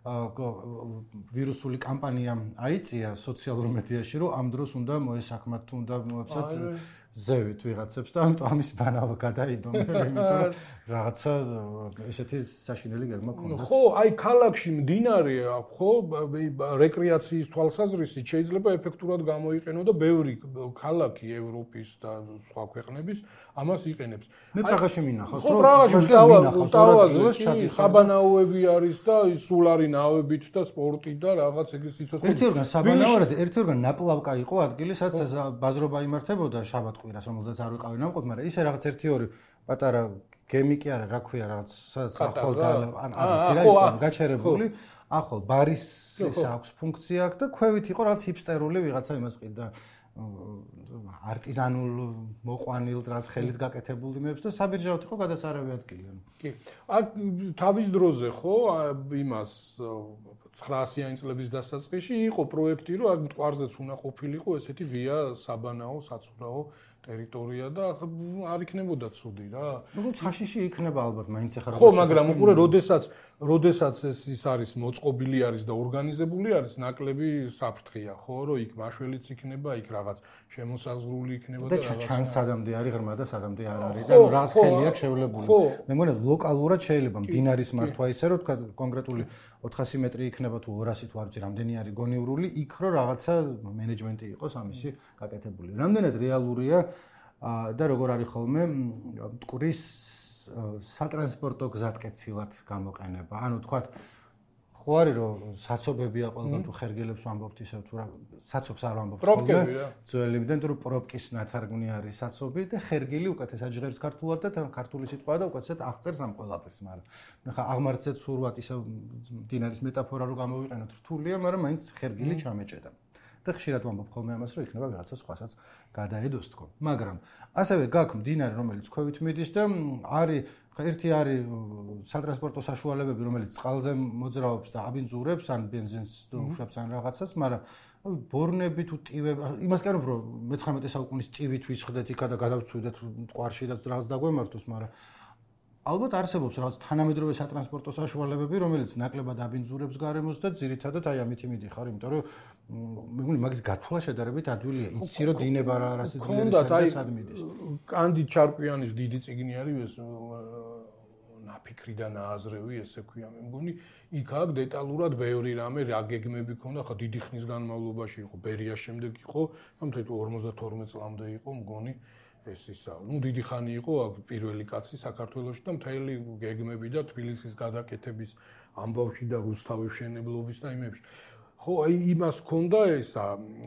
ვირუსული კამპანია აიწია სოციალურ მედიაში, რომ ამ დროს უნდა მოესაქმათ, უნდა მოეცათ ზევით ვიღაცებს და ამიტომ ამის ბანავა გადაიდო მე, იმიტომ რომ რაღაცა ესეთი საშინელი გეგმა ქონდა. ხო, აი ქალაქში მდინარე აქვს, ხო, რეკრეაციის თვალსაზრისით შეიძლება ეფექტურად გამოიყენო და ბევრი ქალაქი ევროპის და სხვა ქვეყნების ამას იყენებს. მე პრაღაში მინახავს, რომ პრაღაში ტავაზე საბანაოები არის და სულ არის ნავებით და სპორტი და რაღაც ეგრე სიცოცხლე. ერთი ორგან საბანაოა, ერთი ორგან ნაპლავკა იყო ადგილი, სადაც ბაზრობა იმართებოდა შაბათ-კვირას, რომელზეც არ ვიყავი ნამყოფ, მაგრამ ისე რაღაც ერთი ორი პატარა გემი კი არა, რა ქვია, რაღაც სადაც ახალ და ან არიცი რა იყო გაჩერებული. ახალ ბარის ის აქვს ფუნქცია აქვს და ქვევით იყო რაღაც ჰიპსტერული ვიღაცა იმას ყიდა არტიზანულ მოყვანილ რაც ხელით გაკეთებული იმებს და საბირჟავთ იყო გადასარავი ადგილი. კი. აქ თავის დროზე ხო იმას ცხრაასიანი წლების დასაწყისში იყო პროექტი, რომ აქ მტკვარზეც უნდა ყოფილიყო ესეთი ღია საბანაო, საცურაო ტერიტორია და არ იქნებოდა ცუდი რა. ну ცაშიში იქნება ალბათ, მაინც ახლა ხო, მაგრამ უყურე, როდესაც როდესაც ეს ის არის მოწყობილი არის და ორგანიზებული არის, ნაკლები საფრთხეა, ხო, რომ იქ მაშველიც იქნება, იქ რაღაც შემოსაზღვრული იქნება და რაღაც ჩანს სადამდე არის ღრმა და სადამდე არ არის და რაღაც ხელი აქვს შევლებული. მე მგონია ლოკალურად შეიძლება მდინარის მართვა ისე რომ თქვა კონკრეტული ოთხასი მეტრი იქნება თუ ორასი თუ არ ვიცი რამდენი არის გონივრული, იქ რო რაღაცა მენეჯმენტი იყოს ამისი გაკეთებული. რამდენად რეალურია და როგორ არის ხოლმე მტკვრის სატრანსპორტო გზატკეცილად გამოყენება. ანუ თქვათ ხო არის რომ საცობებია ყველგან თუ ხერგილებს ვამბობთ ისე თუ რა საცობს არ ვამბობთ პროპკები რა. ძველიდან თუ პროპკის ნათარგმნი არის საცობი და ხერგილი უკეთესად ჟღერს ქართულად და ქართული სიტყვა და უკეთესად აღწერს ამ ყველაფერს, მაგრამ ნახა აღმართზე ცურვად ისე მდინარის მეტაფორა რო გამოვიყენოთ რთულია, მაგრამ მაინც ხერგილი ჩამეჭედა. და ხშირად ვამბობ ხოლმე ამას, რომ იქნება რაღაცა სხვასაც გადაედოს თქო. მაგრამ ასევე გაქვს მდინარე, რომელიც ქვევით მიდის და არის ერთი არის სატრანსპორტო საშუალებები, რომელიც წყალზე მოძრაობს და აბინძურებს, ან ბენზინს უშვებს ან რაღაცას, მაგრამ ბორნები თუ ტივები, იმას კი არ ვამბობ, რომ მეცხრამეტე საუკუნის ტივით ვისხდეთ იქა და გადავწვიდეთ მტკვარში და რაღაც დაგვემართოს, მაგრამ ალბათ არსებობს რაღაც თანამედროვე სატრანსპორტო საშუალებები, რომელიც ნაკლებად აბინძურებს გარემოს და ძირითადად აი ამით მიდიხარ, იმიტომ რომ მე მგონი მაგის გათვლა შედარებით ადვილია. იცი რომ დინება რა რასიძლიერი სად მიდის. კანდი ჩარკვიანის დიდი წიგნი არის ეს ნაფიქრი და ნააზრევი, ესე ქვია, მე მგონი იქ აქ დეტალურად ბევრი რამე რა გეგმები ქონდა, ხა დიდი ხნის განმავლობაში იყო, ბერიას შემდეგ იყო, თუმცა ორმოცდათორმეტ წლამდე იყო, მგონი ეს ისა, ну დიდი ხანი იყო აქ პირველი კაცი საქართველოში და მთელი გეგმები და თბილისის გადაკეთების ამბავში და რუსთავის მშენებლობის და იმებში. ხო, აი იმას ქონდა ესა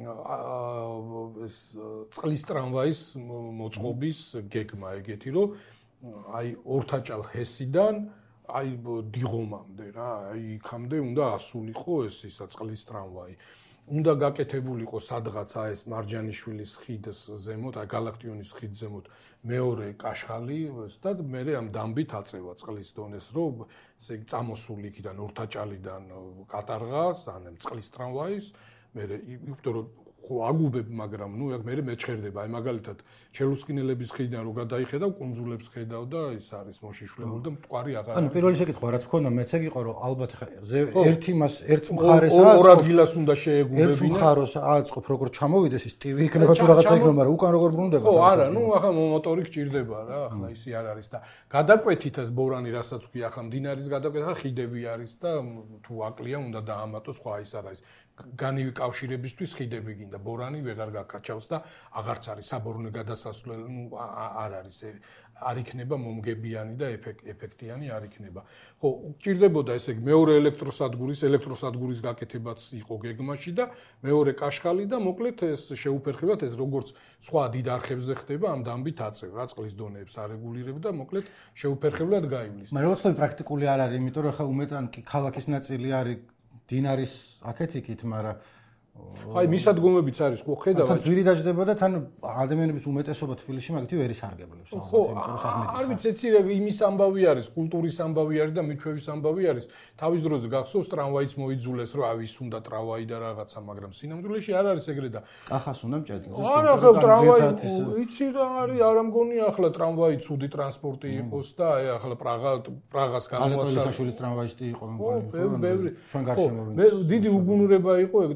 ეს წყლის ტრამვაის მოწყობის გეგმა ეგეთი, რომ აი ორთაჭალ ჰესიდან აი დიღომამდე რა, აი იქამდე უნდა ასულიყო ეს ისა წყლის ტრამვაი. უნდა გაკეთებულიყო სადღაცა ეს მარჯანიშვილის ხიდის ზემოთ, აი გალაქტიონის ხიდის ზემოთ მეორე კაშხალი და მე ამ დამბით აწევა წყლის დონეს, რომ ესე იგი წამოსული იქიდან ორთაჭალიდან კატარღას, ან წყლის ტრამვაის, მე იმიტომ რომ ხო აგუბებ, მაგრამ ნუ მე მეჩხერდება, აი მაგალითად ჩელუსკინელების ხიდიდან რო გადაიხედავ, კუნძულებს ხედავ და ის არის მოშიშვლებული და მტკვარი აღარ არის. ანუ პირველი შეკითხვა რაც გქონდა, მეც ეგ იყო, რომ ალბათ ერთი მას ერთ მხარეს აწყობ, ორ ადგილას უნდა შეეგუებინა. ერთ მხარეს აწყობ, როგორ ჩამოვიდეს ის ტივი იქნება თუ რაღაცა იქნება, მაგრამ უკან როგორ ბრუნდება. ხო, არა, ნუ ახლა მოტორი გჭირდება რა, ახლა ისი არ არის და გადაკვეთით ეს ბორანი, რასაც ვქია, ახლა მდინარის გადაკვეთა ხიდები არის და თუ აკლია უნდა დაამატოს, სხვა ის არ არის. განივი კავშირებისთვის ხიდები გინდა, ბორანი ვეღარ გაკაჩავს და აღარც არის საბორნე გადასასვლელი, ნუ არ არის, არ იქნება მომგებიანი და ეფექტიანი არ იქნება. ხო, გჭირდებოდა ესე იგი მეორე ელექტროსადგურის, ელექტროსადგურის გაკეთებაც იყო გეგმაში და მეორე კაშხალი და მოკლედ ეს შეუფერხებლად ეს როგორც სხვა დიდ არხებზე ხდება, ამ დამბით აწევ, რა წყლის დონეებს არეგულირებ და მოკლედ შეუფერხებლად გაივლის. მაგრამ როგორც თქვი პრაქტიკული არ არის, იმიტომ რომ ხა უმეტან კი ქალაქის ნაწილი არის დინარის აქეთ იქით, მაგრამ ხაი მისადგომებიც არის, ხო ხედავ. თან ძვირი დაждდება და თან ადამიანების უმეტესობა თბილისში მაგითი ვერ ისარგებლებს. ხო, არ ვიცი, ეცი იმის ამბავი არის, კულტურის ამბავი არის და მიჩვევის ამბავი არის. თავის დროზე გახსოვს ტრამვაიც მოიძულეს, რომ ავის უნდა ტრამვაი და რაღაცა, მაგრამ სინამდვილეში არ არის ეგრე და კახას უნდა მჭედლოს. არა, ხო, ტრამვაი, იცი რა არის, არ ამგონია ახლა ტრამვაი ცუდი ტრანსპორტი იყოს და აი ახლა პრაღა პრაღას გამოაცხადა. ალექსაშვილის ტრამვაისტი იყო, მე მგონი. ხო, ბევრი. მე დიდი უგუნურება იყო ეგ ტრამვაის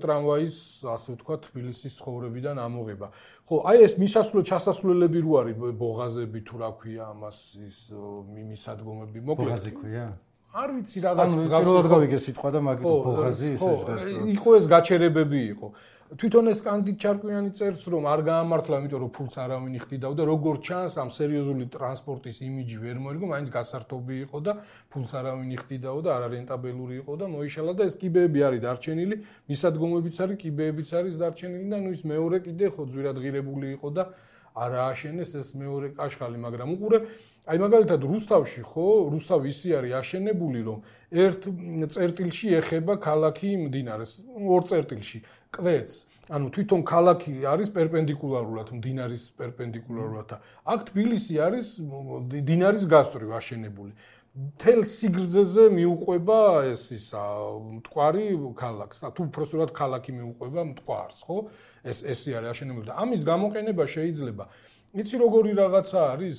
არის, ასე ვთქვათ, თბილისის ცხოვრებიდან ამოღება. ხო, აი ეს მისასვლელ ჩასასვლელები რო არის ბოღაზები თუ რა ქვია ამას ის მისადგომები, მოკლედ. ბოღაზი ქვია? არ ვიცი რაღაც გავს. პირველად გავიგე სიტყვა და მაგით ბოღაზი ისე ჟღერს. იყო ეს გაჩერებები იყო. თვითონ ეს კანდიდ ჩარკვიანი წერს რომ არ გაამართლა, იმიტომ რომ ფულს არავინ იხდიდაო და როგორ ჩანს ამ სერიოზული ტრანსპორტის იმიჯი ვერ მოერგო, მაინც გასართობი იყო და ფულს არავინ იხდიდაო და არარენტაბელური იყო და მოიშალა და ეს კიბეები არის დარჩენილი, მისადგომებიც არის, კიბეებიც არის დარჩენილი და ნუ ის მეორე კიდე ხო ძვირადღირებული იყო და არ ააშენეს ეს მეორე კაშხალი, მაგრამ უყურე აი მაგალითად რუსთავში ხო, რუსთავი ისე არის აშენებული რომ ერთ წერტილში ეხება ქალაქი მდინარეს, ორ წერტილში კვეთს. ანუ თვითონ ქალაქი არის პერპენდიკულარულად მდინარის პერპენდიკულარულად და აქ თბილისი არის მდინარის გასწვრივ აშენებული. მთელ სიგრძეზე მიუყვება ეს ისა მტკვარი ქალაქს. თუ უბრალოდ ქალაქი მიუყვება მტკვარს, ხო? ეს ესე არის აშენებული და ამის გამოყენება შეიძლება იცი როგორი რაღაცა არის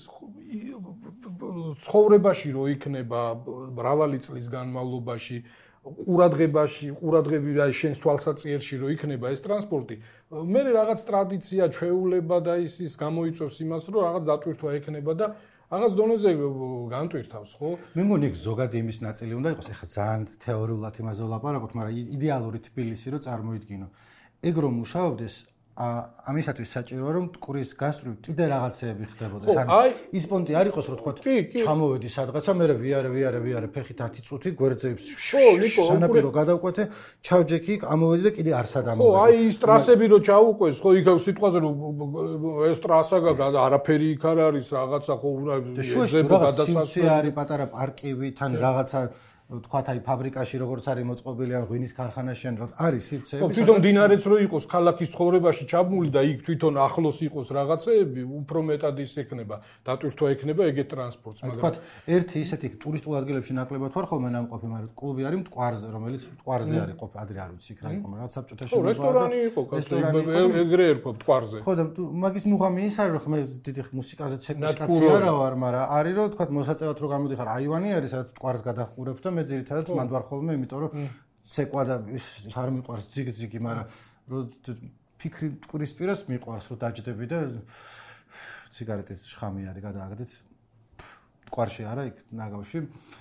ცხოვრებაში რო იქნება მრავალი წლის განმავლობაში ყურადღებაში, ყურადღები აი შენს თვალსაჩინში რო იქნება ეს ტრანსპორტი, მე რაღაც ტრადიცია, ჩვეულება და ის ის გამოიწვევს იმას, რომ რაღაც დატვირთვა ექნება და რაღაც დონეზე განტვირთავს, ხო? მე მგონი ზოგადად იმის ნაწილი უნდა იყოს, ეხლა ძალიან თეორიულად იმაზე ვლაპარაკობთ, მაგრამ idеალური თბილისი რო წარმოიდგინო. ეგ რომ მუშაობდეს ამისათვის საჭიროა რომ მტკვრის გასწვრივ კიდე რაღაცეები ხდებოდეს. ანუ ის პონტი არ იყოს რომ თქვა ჩამოვედი სადღაცა, მე ვიარე, ვიარე, ვიარე, ფეხით ათი წუთი გვერდზეებს სანაპირო გადავკვეთე, ჩავჯექი, ამოვედი და კიდე არსად ამოვედი. ხო, აი ის ტრასები რო ჩაუყვეს, ხო, იქ სიტყვაზე რომ ეს ტრასა არაფერი იქ არ არის, რაღაცა ხო ზებო გადასასვლელი არის, პატარა პარკივი, თან რაღაცა თქვათ აი ფაბრიკაში როგორც არის მოწყობილი ან ღვინის ქარხანაში ან რაღაც არის სივრცეები. ხო, თვითონ დინარეც რო იყოს ქალაქის ცხოვრებაში ჩაბმული და იქ თვითონ ახლოს იყოს რაღაცეები, უფრო მეტად ის ექნება, დატვირთვა ექნება ეგეთ ტრანსპორტს, მაგრამ თქვათ ერთი ისეთი ტურისტულ ადგილებში ნაკლებად ვარ ხოლმე ნამყოფი, მაგრამ კლუბი არის მტკვარზე, რომელიც მტკვარზე არის ყოფ ადრე არ ვიცი იქ რა იყო, მაგრამ საბჭოთა შენობა. ხო, რესტორანი იყო, ეგრე ერქვა მტკვარზე. ხო და მაგის მუღამი ის არის რომ მე დიდი მუსიკაზე ცეკვისკაცი არა ვარ, მაგრამ არის რომ თქვათ მოსაწევად რო გამოდიხარ, აივანი არის სადაც მტკვარს გადახურებ და მე ძირითადად მანდ ვარ ხოლმე, იმიტომ რომ ცეკვა და ის არ მიყვარს ძიგ-ძიგი, მაგრამ რომ ფიქრი მტკვრის პირას მიყვარს, რომ დაჯდები და სიგარეტის შხამი არის გადააგდეთ. მტკვარში არა, იქ ნაგავში.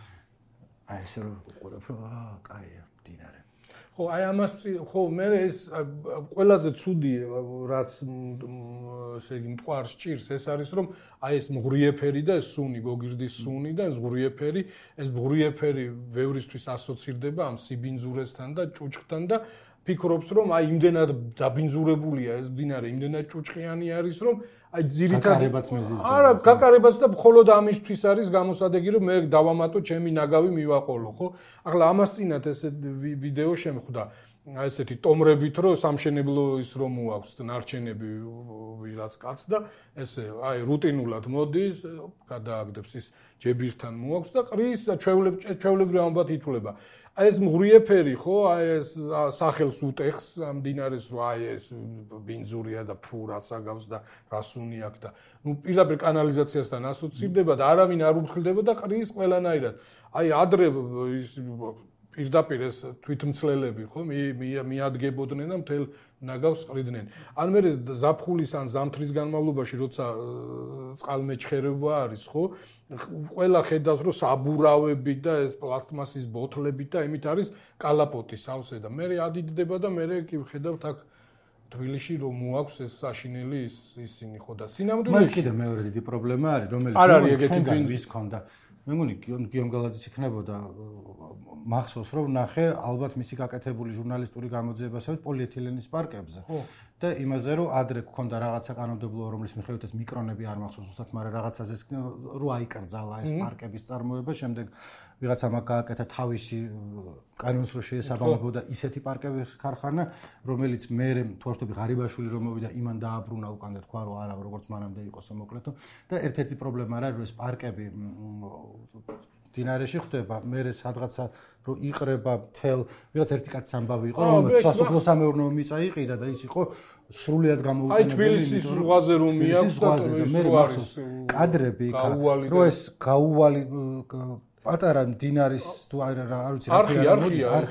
აი ესე რომ ყურებ, რომ აა, კაია, მდინარე. ხო, აი ამას ხო, მე ეს ყველაზე ცუდი რაც ესე იგი მტკვარს ჭირს, ეს არის რომ აი ეს მღრიეფერი და ეს სუნი, გოგირდის სუნი და ეს მღრიეფერი, ეს მღრიეფერი ბევრისთვის ასოცირდება ამ სიბინძურესთან და ჭუჭხთან და ფიქრობს რომ აი იმდენად დაბინძურებულია ეს მდინარე, იმდენად ჭუჭყიანი არის რომ აი ძირითადად არა, გაკარებაც და მხოლოდ ამისთვის არის გამოსადეგი რომ მე დავამატო ჩემი ნაგავი მივაყოლო, ხო? ახლა ამას წინათ ესე ვიდეო შემხვდა აი ესეთი ტომრებით რომ სამშენებლო ის რომ მოაქვს ნარჩენები ვიღაც კაც და ესე აი რუტინულად მოდის, გადააგდებს ის ჯებირთან მოაქვს და ყრის ჩვეულებრივ ამბად ითვლება. აი ეს მღრიეფერი ხო, აი ეს სახელს უტეხს მდინარეს რომ აი ეს ბინძურია და ფუ რას აგავს და რას უნი აქვს და ნუ პირდაპირ კანალიზაციასთან ასოცირდება და არავინ არ უფრთხილდება და ყრის ყველანაირად. აი ადრე ის პირდაპირ ეს თვითმცლელები ხო მიადგებოდნენ და მთელ ნაგავს ყრიდნენ. ან მე ზაფხულის ან ზამთრის განმავლობაში როცა წყალმეჩხერება არის ხო, ყველა ხედავს რომ საბურავები და ეს პლასტმასის ბოთლები და იმით არის კალაპოტი სავსე და მე ადიდდება და მე კი ვხედავთ აქ თბილისში რომ მოაქვს ეს საშინელი ისინი ხო და სინამდვილეში მაგ კიდე მეორე დიდი პრობლემა არის რომელიც არ არის ეგეთი ბინძის ქონდა. მე მგონი გიომ გალაძის იქნებოდა მახსოვს რომ ნახე ალბათ მისი გაკეთებული ჟურნალისტური გამოძიებასავით პოლიეთილენის პარკებზე და იმაზე რომ ადრე გქონდა რაღაცა კანონმდებლობა რომლის მიხედვითაც მიკრონები არ მახსოვს უბრალოდ მაგრამ რაღაცაზე რო აიკრძალა ეს პარკების წარმოება შემდეგ ვიღაცა მაგ გააკეთა თავისი კანონს რო შეესაბამებოდა ისეთი პარკების ქარხანა რომელიც მე თორშტები ღარიბაშვილი რომ მოვიდა იმან დააბრუნა უკან და თქვა რომ არა როგორც მანამდე იყოსო მოკლედო და ერთ-ერთი პრობლემა რა რომ ეს პარკები დინარეში ხდება, მე სადღაცა რომ იყრება მთელ, ვიღაც ერთი კაცი ამბავი იყო, რომელიც სასოფლო სამეურნეო მიწა იყიდა და ის იყო სრულიად გამოუყენებელი. აი თბილისის ზღვაზე რომ მიაქვს და მე მახსოვს კადრები იქა, რომ ეს გაუვალი პატარა დინარის თუ არ ვიცი რა ქვია, მოდის არხი.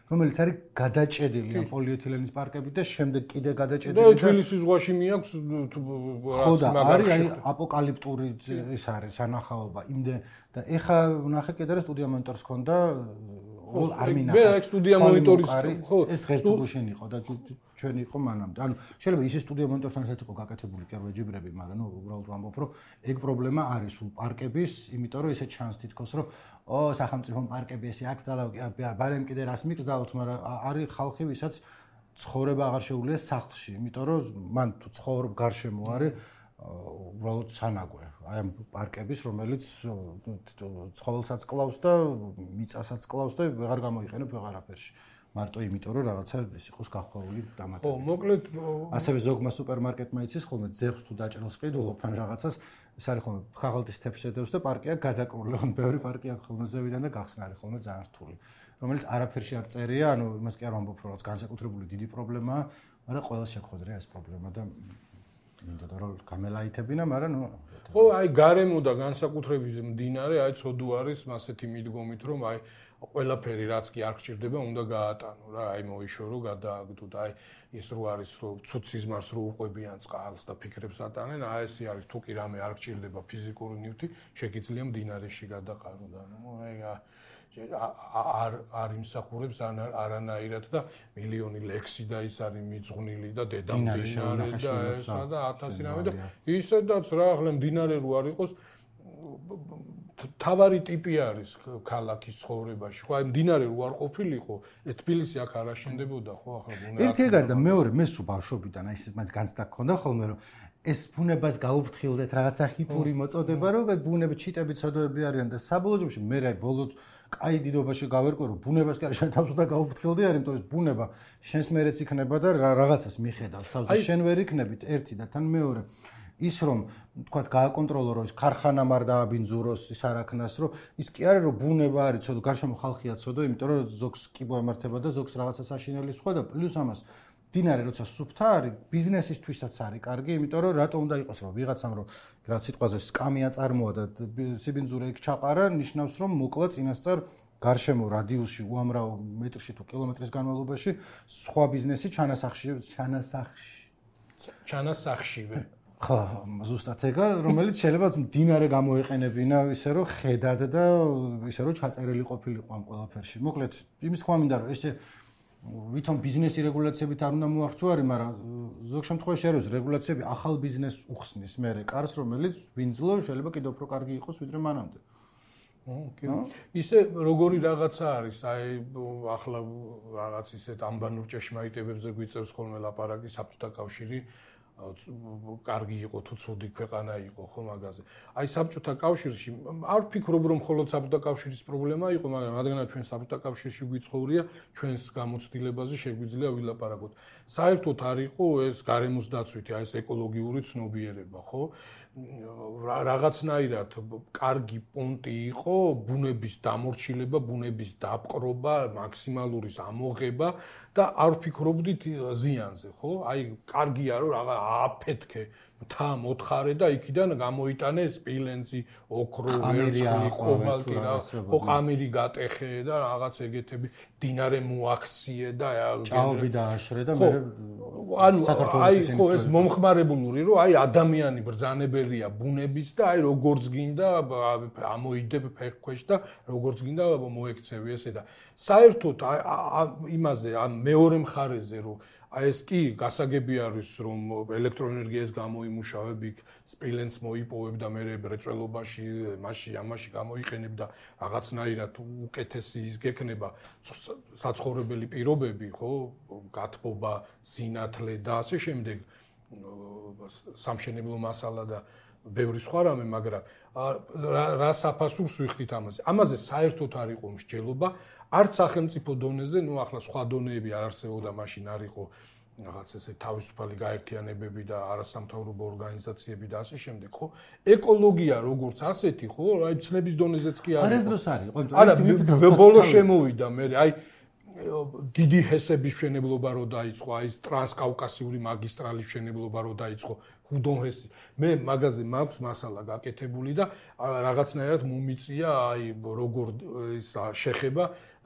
რომელიც არის გადაჭედილი ამ პოლიეთილენის პარკებით და შემდეგ კიდე გადაჭედილი და თბილისის ზღვაში მიაქვს ხო და არის აი აპოკალიფტური ის არის სანახაობა იმდენ და ეხა ნახე კიდე რა სტუდია მონიტორს ქონდა არ მინახავს მე აი სტუდია მონიტორის ხო ეს დღეს გუშინ იყო და ჩვენ იყო მანამდე ანუ შეიძლება ისე სტუდია მონიტორთან ერთად იყო გაკეთებული კერვეჯიბრები მაგრამ ნუ უბრალოდ ვამბობ რომ ეგ პრობლემა არის სულ პარკების იმიტომ რომ ესე ჩანს თითქოს რომ ო სახელმწიფო პარკები ესე აკრძალავ ბარემ კიდე რას მიკრძალოთ მაგრამ არის ხალხი ვისაც ცხოვრება აღარ შეუძლია სახლში იმიტომ რომ მან თუ ცხოვრობ გარშემო არის უბრალოდ სანაგვე აი ამ პარკების რომელიც ცხოველსაც კლავს და მიწასაც კლავს და ვეღარ გამოიყენებ ვეღარაფერში მარტო იმიტომ რომ რაღაცა ის იყოს გახვეული დამატებით ხო მოკლედ ასევე ზოგმა სუპერმარკეტმა იცის ხოლმე ძეხს თუ დაჭრილს ყიდულობ ან რაღაცას ეს არის ხოლმე ქაღალდის თეფს ედევს და პარკია გადაკრული ხო ბევრი პარკია ხოლმე ზევიდან და გახსნა არის ხოლმე ძალიან რთული რომელიც არაფერში არ წერია ანუ იმას კი არ ვამბობ რომ რაც განსაკუთრებული დიდი პრობლემაა მაგრამ ყველას შეგხვედრია ეს პრობლემა და მინდა რომ გამელაითებინა, მაგრამ ნუ ხო, აი გარემო და განსაკუთრებით მდინარე, აი ცოდუ არის ასეთი მიდგომით, რომ აი ყველაფერი რაც კი არ გჭირდება, უნდა გაატანო რა, აი მოიშორო, გადააგდო და აი ის რო არის, რომ ცუდ სიზმარს რო უყვებიან წყალს და ფიქრებს ატანენ, აი ესე არის, თუ კი რამე არ გჭირდება ფიზიკური ნივთი, შეგიძლია მდინარეში გადაყარო და ნუ აი არ არ იმსახურებს არანაირად და მილიონი ლექსი და ის არის მიძღვნილი და დედამდინარე და ესა და ათასი რამე და ისედაც რა ახლა მდინარე რო არ იყოს თავარი ტიპი არის ქალაქის ცხოვრებაში ხო აი მდინარე რო არ ყოფილიყო ეს თბილისი აქ არ აშენდებოდა ხო ახლა ბუნება ერთი ეგ არის და მეორე მე სულ ბავშვობიდან აი ეს მაინც განცდა გქონდა ხოლმე რომ ეს ბუნებას გაუფრთხილდეთ რაღაცა ჰიპური მოწოდება რომ ბუნები ჩიტები ცოდოები არიან და საბოლოო ჯამში მე რა ბოლოდ კაი დიდობაში გავერკვე რომ ბუნებას კი არ შენ თავს უნდა გაუფრთხილდი არის იმიტომ რომ ბუნება შენს მერეც იქნება და რაღაცას მიხედავს თავს და შენ ვერ იქნებით ერთი და თან მეორე ის რომ თქვა გააკონტროლო რომ ქარხანამ არ დააბინძუროს ის არაქნას რომ ის კი არის რომ ბუნება არის ცოდო გარშემო ხალხია ცოდო იმიტომ რომ ზოგს კი მოემართება და ზოგს რაღაცას აშინელი სხვა და პლუს ამას დინარე როცა სუფთა არის ბიზნესისთვისაც არის კარგი იმიტომ რომ რატო უნდა იყოს რომ ვიღაცამ რომ რა სიტყვაზე სკამი აწარმოა და სიბინძურე იქ ჩაყარა ნიშნავს რომ მოკლა წინასწარ გარშემო რადიუსში უამრავ მეტრში თუ კილომეტრის განმავლობაში სხვა ბიზნესი ჩანასახში ჩანასახში ჩანასახშივე ხო ზუსტად ეგა რომელიც შეიძლება დინარე გამოეყენებინა ისე რომ ხედად და ისე რომ ჩაწერილი ყოფილიყო ამ ყველაფერში მოკლედ იმის თქვა მინდა რომ ესე ვითომ ბიზნესი რეგულაციებით არ უნდა მოახჭვარი, მაგრამ ზოგ შემთხვევაში არის რეგულაციები ახალ ბიზნესს უხსნის მერე კარს, რომელიც ვინძლო შეიძლება კიდევ უფრო კარგი იყოს ვიდრე მანამდე. ოკეი. ისე როგორი რაღაცა არის, აი ახლა რაღაც ისეთ ამბანურ ჭეშმარიტებებზე გვიწევს ხოლმე ლაპარაკი საბჭოთა კავშირი კარგი იყო თუ ცუდი ქვეყანა იყო ხო მაგაზე. აი საბჭოთა კავშირში არ ვფიქრობ რომ მხოლოდ საბჭოთა კავშირის პრობლემა იყო, მაგრამ რადგანაც ჩვენ საბჭოთა კავშირში გვიცხოვრია, ჩვენს გამოცდილებაზე შეგვიძლია ვილაპარაკოთ. საერთოდ არ იყო ეს გარემოს დაცვითი, აი ეს ეკოლოგიური ცნობიერება, ხო? რაღაცნაირად კარგი პონტი იყო ბუნების დამორჩილება, ბუნების დაპყრობა, მაქსიმალური ამოღება და არ ვფიქრობდით ზიანზე, ხო? აი კარგია რომ რაღა ააფეთქე მთა მოთხარე და იქიდან გამოიტანე სპილენძი, ოქრო, ვერცხლი, კობალტი რა, ხო ყამირი გატეხე და რაღაც ეგეთები, დინარე მოაქციე და ჭაობი დააშრე და მე ანუ აი ხო ეს მომხმარებლური რომ აი ადამიანი ბრძანებელია ბუნების და აი როგორც გინდა ამოიდებ ფეხქვეშ და როგორც გინდა მოექცევი ესე და საერთოდ იმაზე ამ მეორე მხარეზე რომ აი ეს კი გასაგები არის რომ ელექტროენერგიას გამოიმუშავებ იქ სპილენძს მოიპოვებ და მე რეწველობაში მასში ამაში გამოიყენებ და რაღაცნაირად უკეთესი ის გექნება საცხოვრებელი პირობები ხო გათბობა სინათლე და ასე შემდეგ სამშენებლო მასალა და ბევრი სხვა რამე მაგრამ რა საფასურს ვიხდით ამაზე ამაზე საერთოდ არ იყო მსჯელობა არც სახელმწიფო დონეზე, ნუ ახლა სხვა დონეები არ არსებობდა, მაშინ არ იყო რაღაც ესე თავისუფალი გაერთიანებები და არასამთავრობო ორგანიზაციები და ასე შემდეგ, ხო? ეკოლოგია როგორც ასეთი, ხო? აი ცნების დონეზეც კი არ არის დროს არის, ხო? არა, ბოლო შემოვიდა მე, აი დიდი ჰესების მშენებლობა რო დაიწყო, აი ეს ტრანსკავკასიური მაგისტრალის მშენებლობა რო დაიწყო, ხუდონჰესი. მე მაგაზე მაქვს მასალა გაკეთებული და რაღაცნაირად მომიწია აი როგორ ის შეხება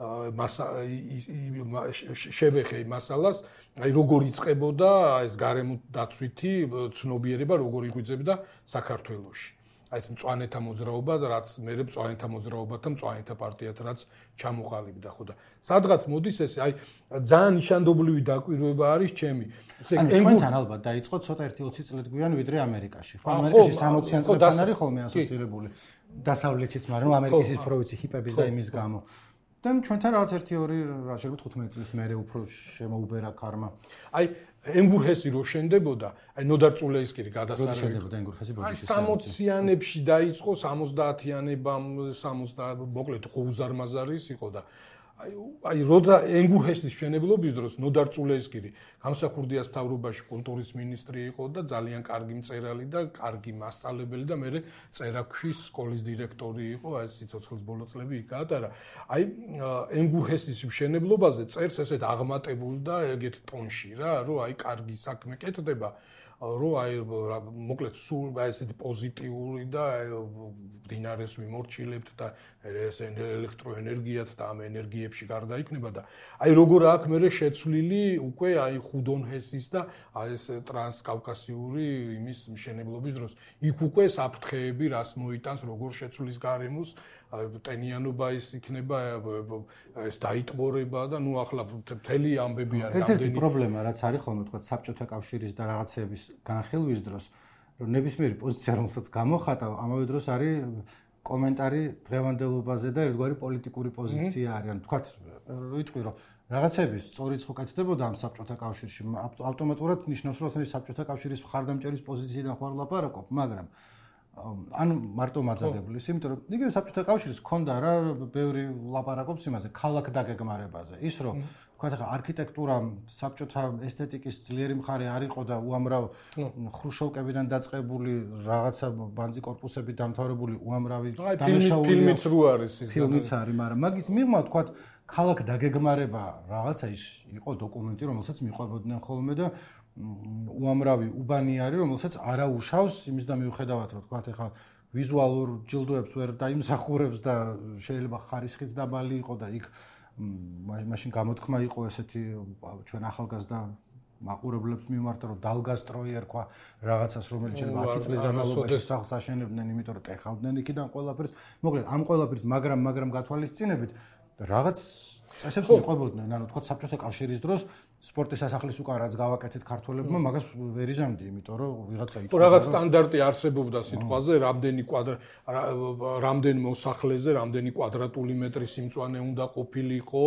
შევეხე მასალას, აი როგორ იწყებოდა ეს გარემო დაცვითი ცნობიერება, როგორ იღვიძებდა საქართველოში. აი ეს მწვანეთა მოძრაობა, რაც მე მწვანეთა მოძრაობათა მწვანეთა პარტიათ რაც ჩამოყალიბდა, ხო და სადღაც მოდის ეს, აი ძალიან ნიშანდობლივი დაკვირვება არის ჩემი. ესე იგი, ჩვენთან ალბათ დაიწყო ცოტა ერთი ოცი წლით გვიან ვიდრე ამერიკაში. ხო, ამერიკაში სამოციან წლებთან არის ხოლმე ასოცირებული. დასავლეთიც, მაგრამ ამერიკის ის პროვინცი ჰიპების და იმის გამო. და ჩვენთან რაღაც ერთი ორი რა შეიძლება თხუთმეტი წლის მერე უფრო შემოუბერა ქარმა. აი ენგურჰესი რო შენდებოდა, აი ნოდარ წულეისკირი გადასარევი. შენდებოდა ენგურჰესი ბოდიში. აი სამოციანებში დაიწყო, სამოცდაათიანებამ, სამოცდა მოკლედ ხუზარმაზარის იყო და აი აი როდა ენგურჰესის მშენებლობის დროს ნოდარ წულეისკირი გამსახურდიას მთავრობაში კულტურის მინისტრი იყო და ძალიან კარგი მწერალი და კარგი მასწავლებელი და მე წერაქვის სკოლის დირექტორი იყო, აი სიცოცხლის ბოლო წლები იქ გაატარა. აი ენგურჰესის მშენებლობაზე წერს ესეთ აღმატებული და ეგეთ ტონში რა, რომ აი კარგი საქმე კეთდება. რომ აი მოკლედ სულ აი ესეთი პოზიტიური და დინარეს ვიმორჩილებთ და ეს ელექტროენერგიათ და ამ ენერგიებში გარდაიქმნება და აი როგორ აქვს მე შეცვლილი უკვე აი ხუდონჰესის და აი ეს ტრანსკავკასიური იმის მშენებლობის დროს იქ უკვე საფრთხეები რას მოიტანს როგორ შეცვლის გარემოს ტენიანობა ის იქნება ეს დაიტბორება და ნუ ახლა მთელი ამბები არის რამდენი ერთ-ერთი პრობლემა რაც არის ხოლმე თქვა საბჭოთა კავშირის და რაღაცეების განხილვის დროს რომ ნებისმიერი პოზიცია რომელსაც გამოხატავ ამავე დროს არის კომენტარი დღევანდელობაზე და ერთგვარი პოლიტიკური პოზიცია არის ან თქვა ვიტყვი რომ რაღაცების სწორი ცხო კეთდებოდა ამ საბჭოთა კავშირში ავტომატურად ნიშნავს რომ ეს საბჭოთა კავშირის მხარდამჭერის პოზიციიდან ხარ ლაპარაკობ მაგრამ ან მარტო მაძაგებლის, იმიტომ რომ იგივე საბჭოთა კავშირის ჰქონდა რა ბევრი ლაპარაკობს იმაზე, ქალაქ დაგეგმარებაზე. ის რომ თქვა ხა არქიტექტურა საბჭოთა ესთეტიკის ძლიერი მხარე არ იყო და უამრავ ხრუშოვკებიდან დაწყებული რაღაცა ბანძი კორპუსები დამთავრებული უამრავი დამშაული ფილმიც რო არის ის. ფილმიც არის, მაგრამ მაგის მიღმა თქვა ქალაქ დაგეგმარება რაღაცა ის იყო დოკუმენტი, რომელსაც მიყვებოდნენ ხოლმე და უამრავი უბანი არის, რომელსაც არა უშავს იმის და მიუხედავად რომ თქვა ეხლა ვიზუალურ ჯილდოებს ვერ დაიმსახურებს და შეიძლება ხარისხიც დაბალი იყო და იქ მაშინ გამოთქმა იყო ესეთი ჩვენ ახალგაზრდა მაყურებლებს მიმართ რომ დალგასტროი ერქვა რაღაცას რომელიც შეიძლება ათი წლის განმავლობაში სახლს აშენებდნენ, იმიტომ რომ ტეხავდნენ იქიდან ყველაფერს. მოკლედ ამ ყველაფერს მაგრამ მაგრამ გათვალისწინებით რაღაც წესებს მიყვებოდნენ, ანუ თქვა საბჭოთა კავშირის დროს სპორტის სასახლის უკან რაც გავაკეთეთ ქართველებმა, მაგას ვერ იზამდი, იმიტომ რომ ვიღაცა იტყვა. რაღაც სტანდარტი არსებობდა სიტყვაზე, რამდენი კვადრ რამდენ მოსახლეზე, რამდენი კვადრატული მეტრი სიმწვანე უნდა ყოფილიყო,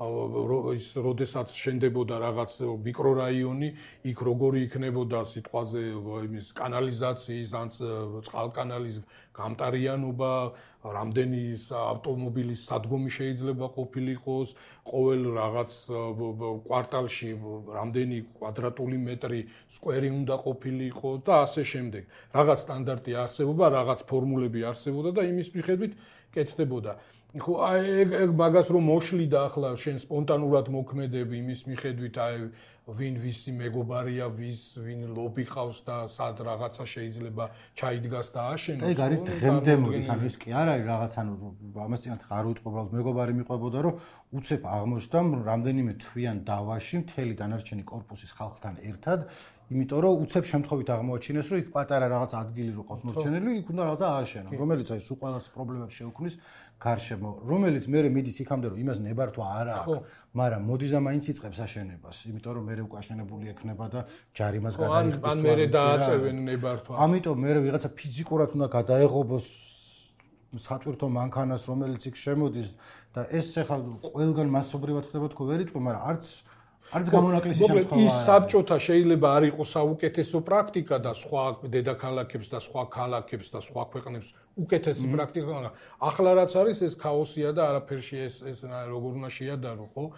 ის როდესაც შენდებოდა რაღაც მიკრორაიონი, იქ როგორი იქნებოდა სიტყვაზე იმის კანალიზაციის, ან წყალკანალის გამტარიანობა, რამდენი ავტომობილის სადგომი შეიძლება ყოფილიყოს, ყოველ რაღაც კვარტალში რამდენი კვადრატული მეტრი სკვერი უნდა ყოფილიყო და ასე შემდეგ. რაღაც სტანდარტი არსებობდა, რაღაც ფორმულები არსებობდა და იმის მიხედვით კეთდებოდა. ხო, აი ეგ მაგას რომ მოშლიდა ახლა შენ სპონტანურად მოქმედები იმის მიხედვით, აი ვინ ვისი მეგობარია, ვის ვინ ლობი ყავს და სად რაღაცა შეიძლება ჩაიდგას და აშენოს. ეგ არის დღემდე მოდის, ანუ ის კი არ არის რაღაც, ანუ ამას წინათ არ ვიტყვი, უბრალოდ მეგობარი მიყვებოდა, რომ უცებ აღმოჩნდა რამდენიმე თვიან დავაში მთელი დანარჩენი კორპუსის ხალხთან ერთად, იმიტომ რომ უცებ შემთხვევით აღმოაჩინეს, რომ იქ პატარა რაღაც ადგილი რო ყავს მორჩენილი, იქ უნდა რაღაცა ააშენო, რომელიც აი სულ ყველას პრობლემებს შეუქმნის გარშემო, რომელიც მე მიდის იქამდე რომ იმას ნებართვა არ აქვს, მაგრამ მოდის და მაინც იწყებს აშენებას, იმიტომ რომ მე უკვე აშენებული ექნება და ჯარიმას გადაიხდის. ან მე დააწევენ ნებართვას. ამიტომ მე ვიღაცა ფიზიკურად უნდა გადაეღობოს სატვირთო მანქანას, რომელიც იქ შემოდის და ეს ახლა ყველგან მასობრივად ხდება თქო ვერ იტყვი, მაგრამ არც არც გამონაკლისი შემთხვევა ის საბჭოთა შეიძლება არ იყოს საუკეთესო პრაქტიკა და სხვა დედაქალაქებს და სხვა ქალაქებს და სხვა ქვეყნებს უკეთესი პრაქტიკა, მაგრამ ახლა რაც არის ეს ქაოსია და არაფერში ეს ეს როგორ უნდა შეადარო, ხო?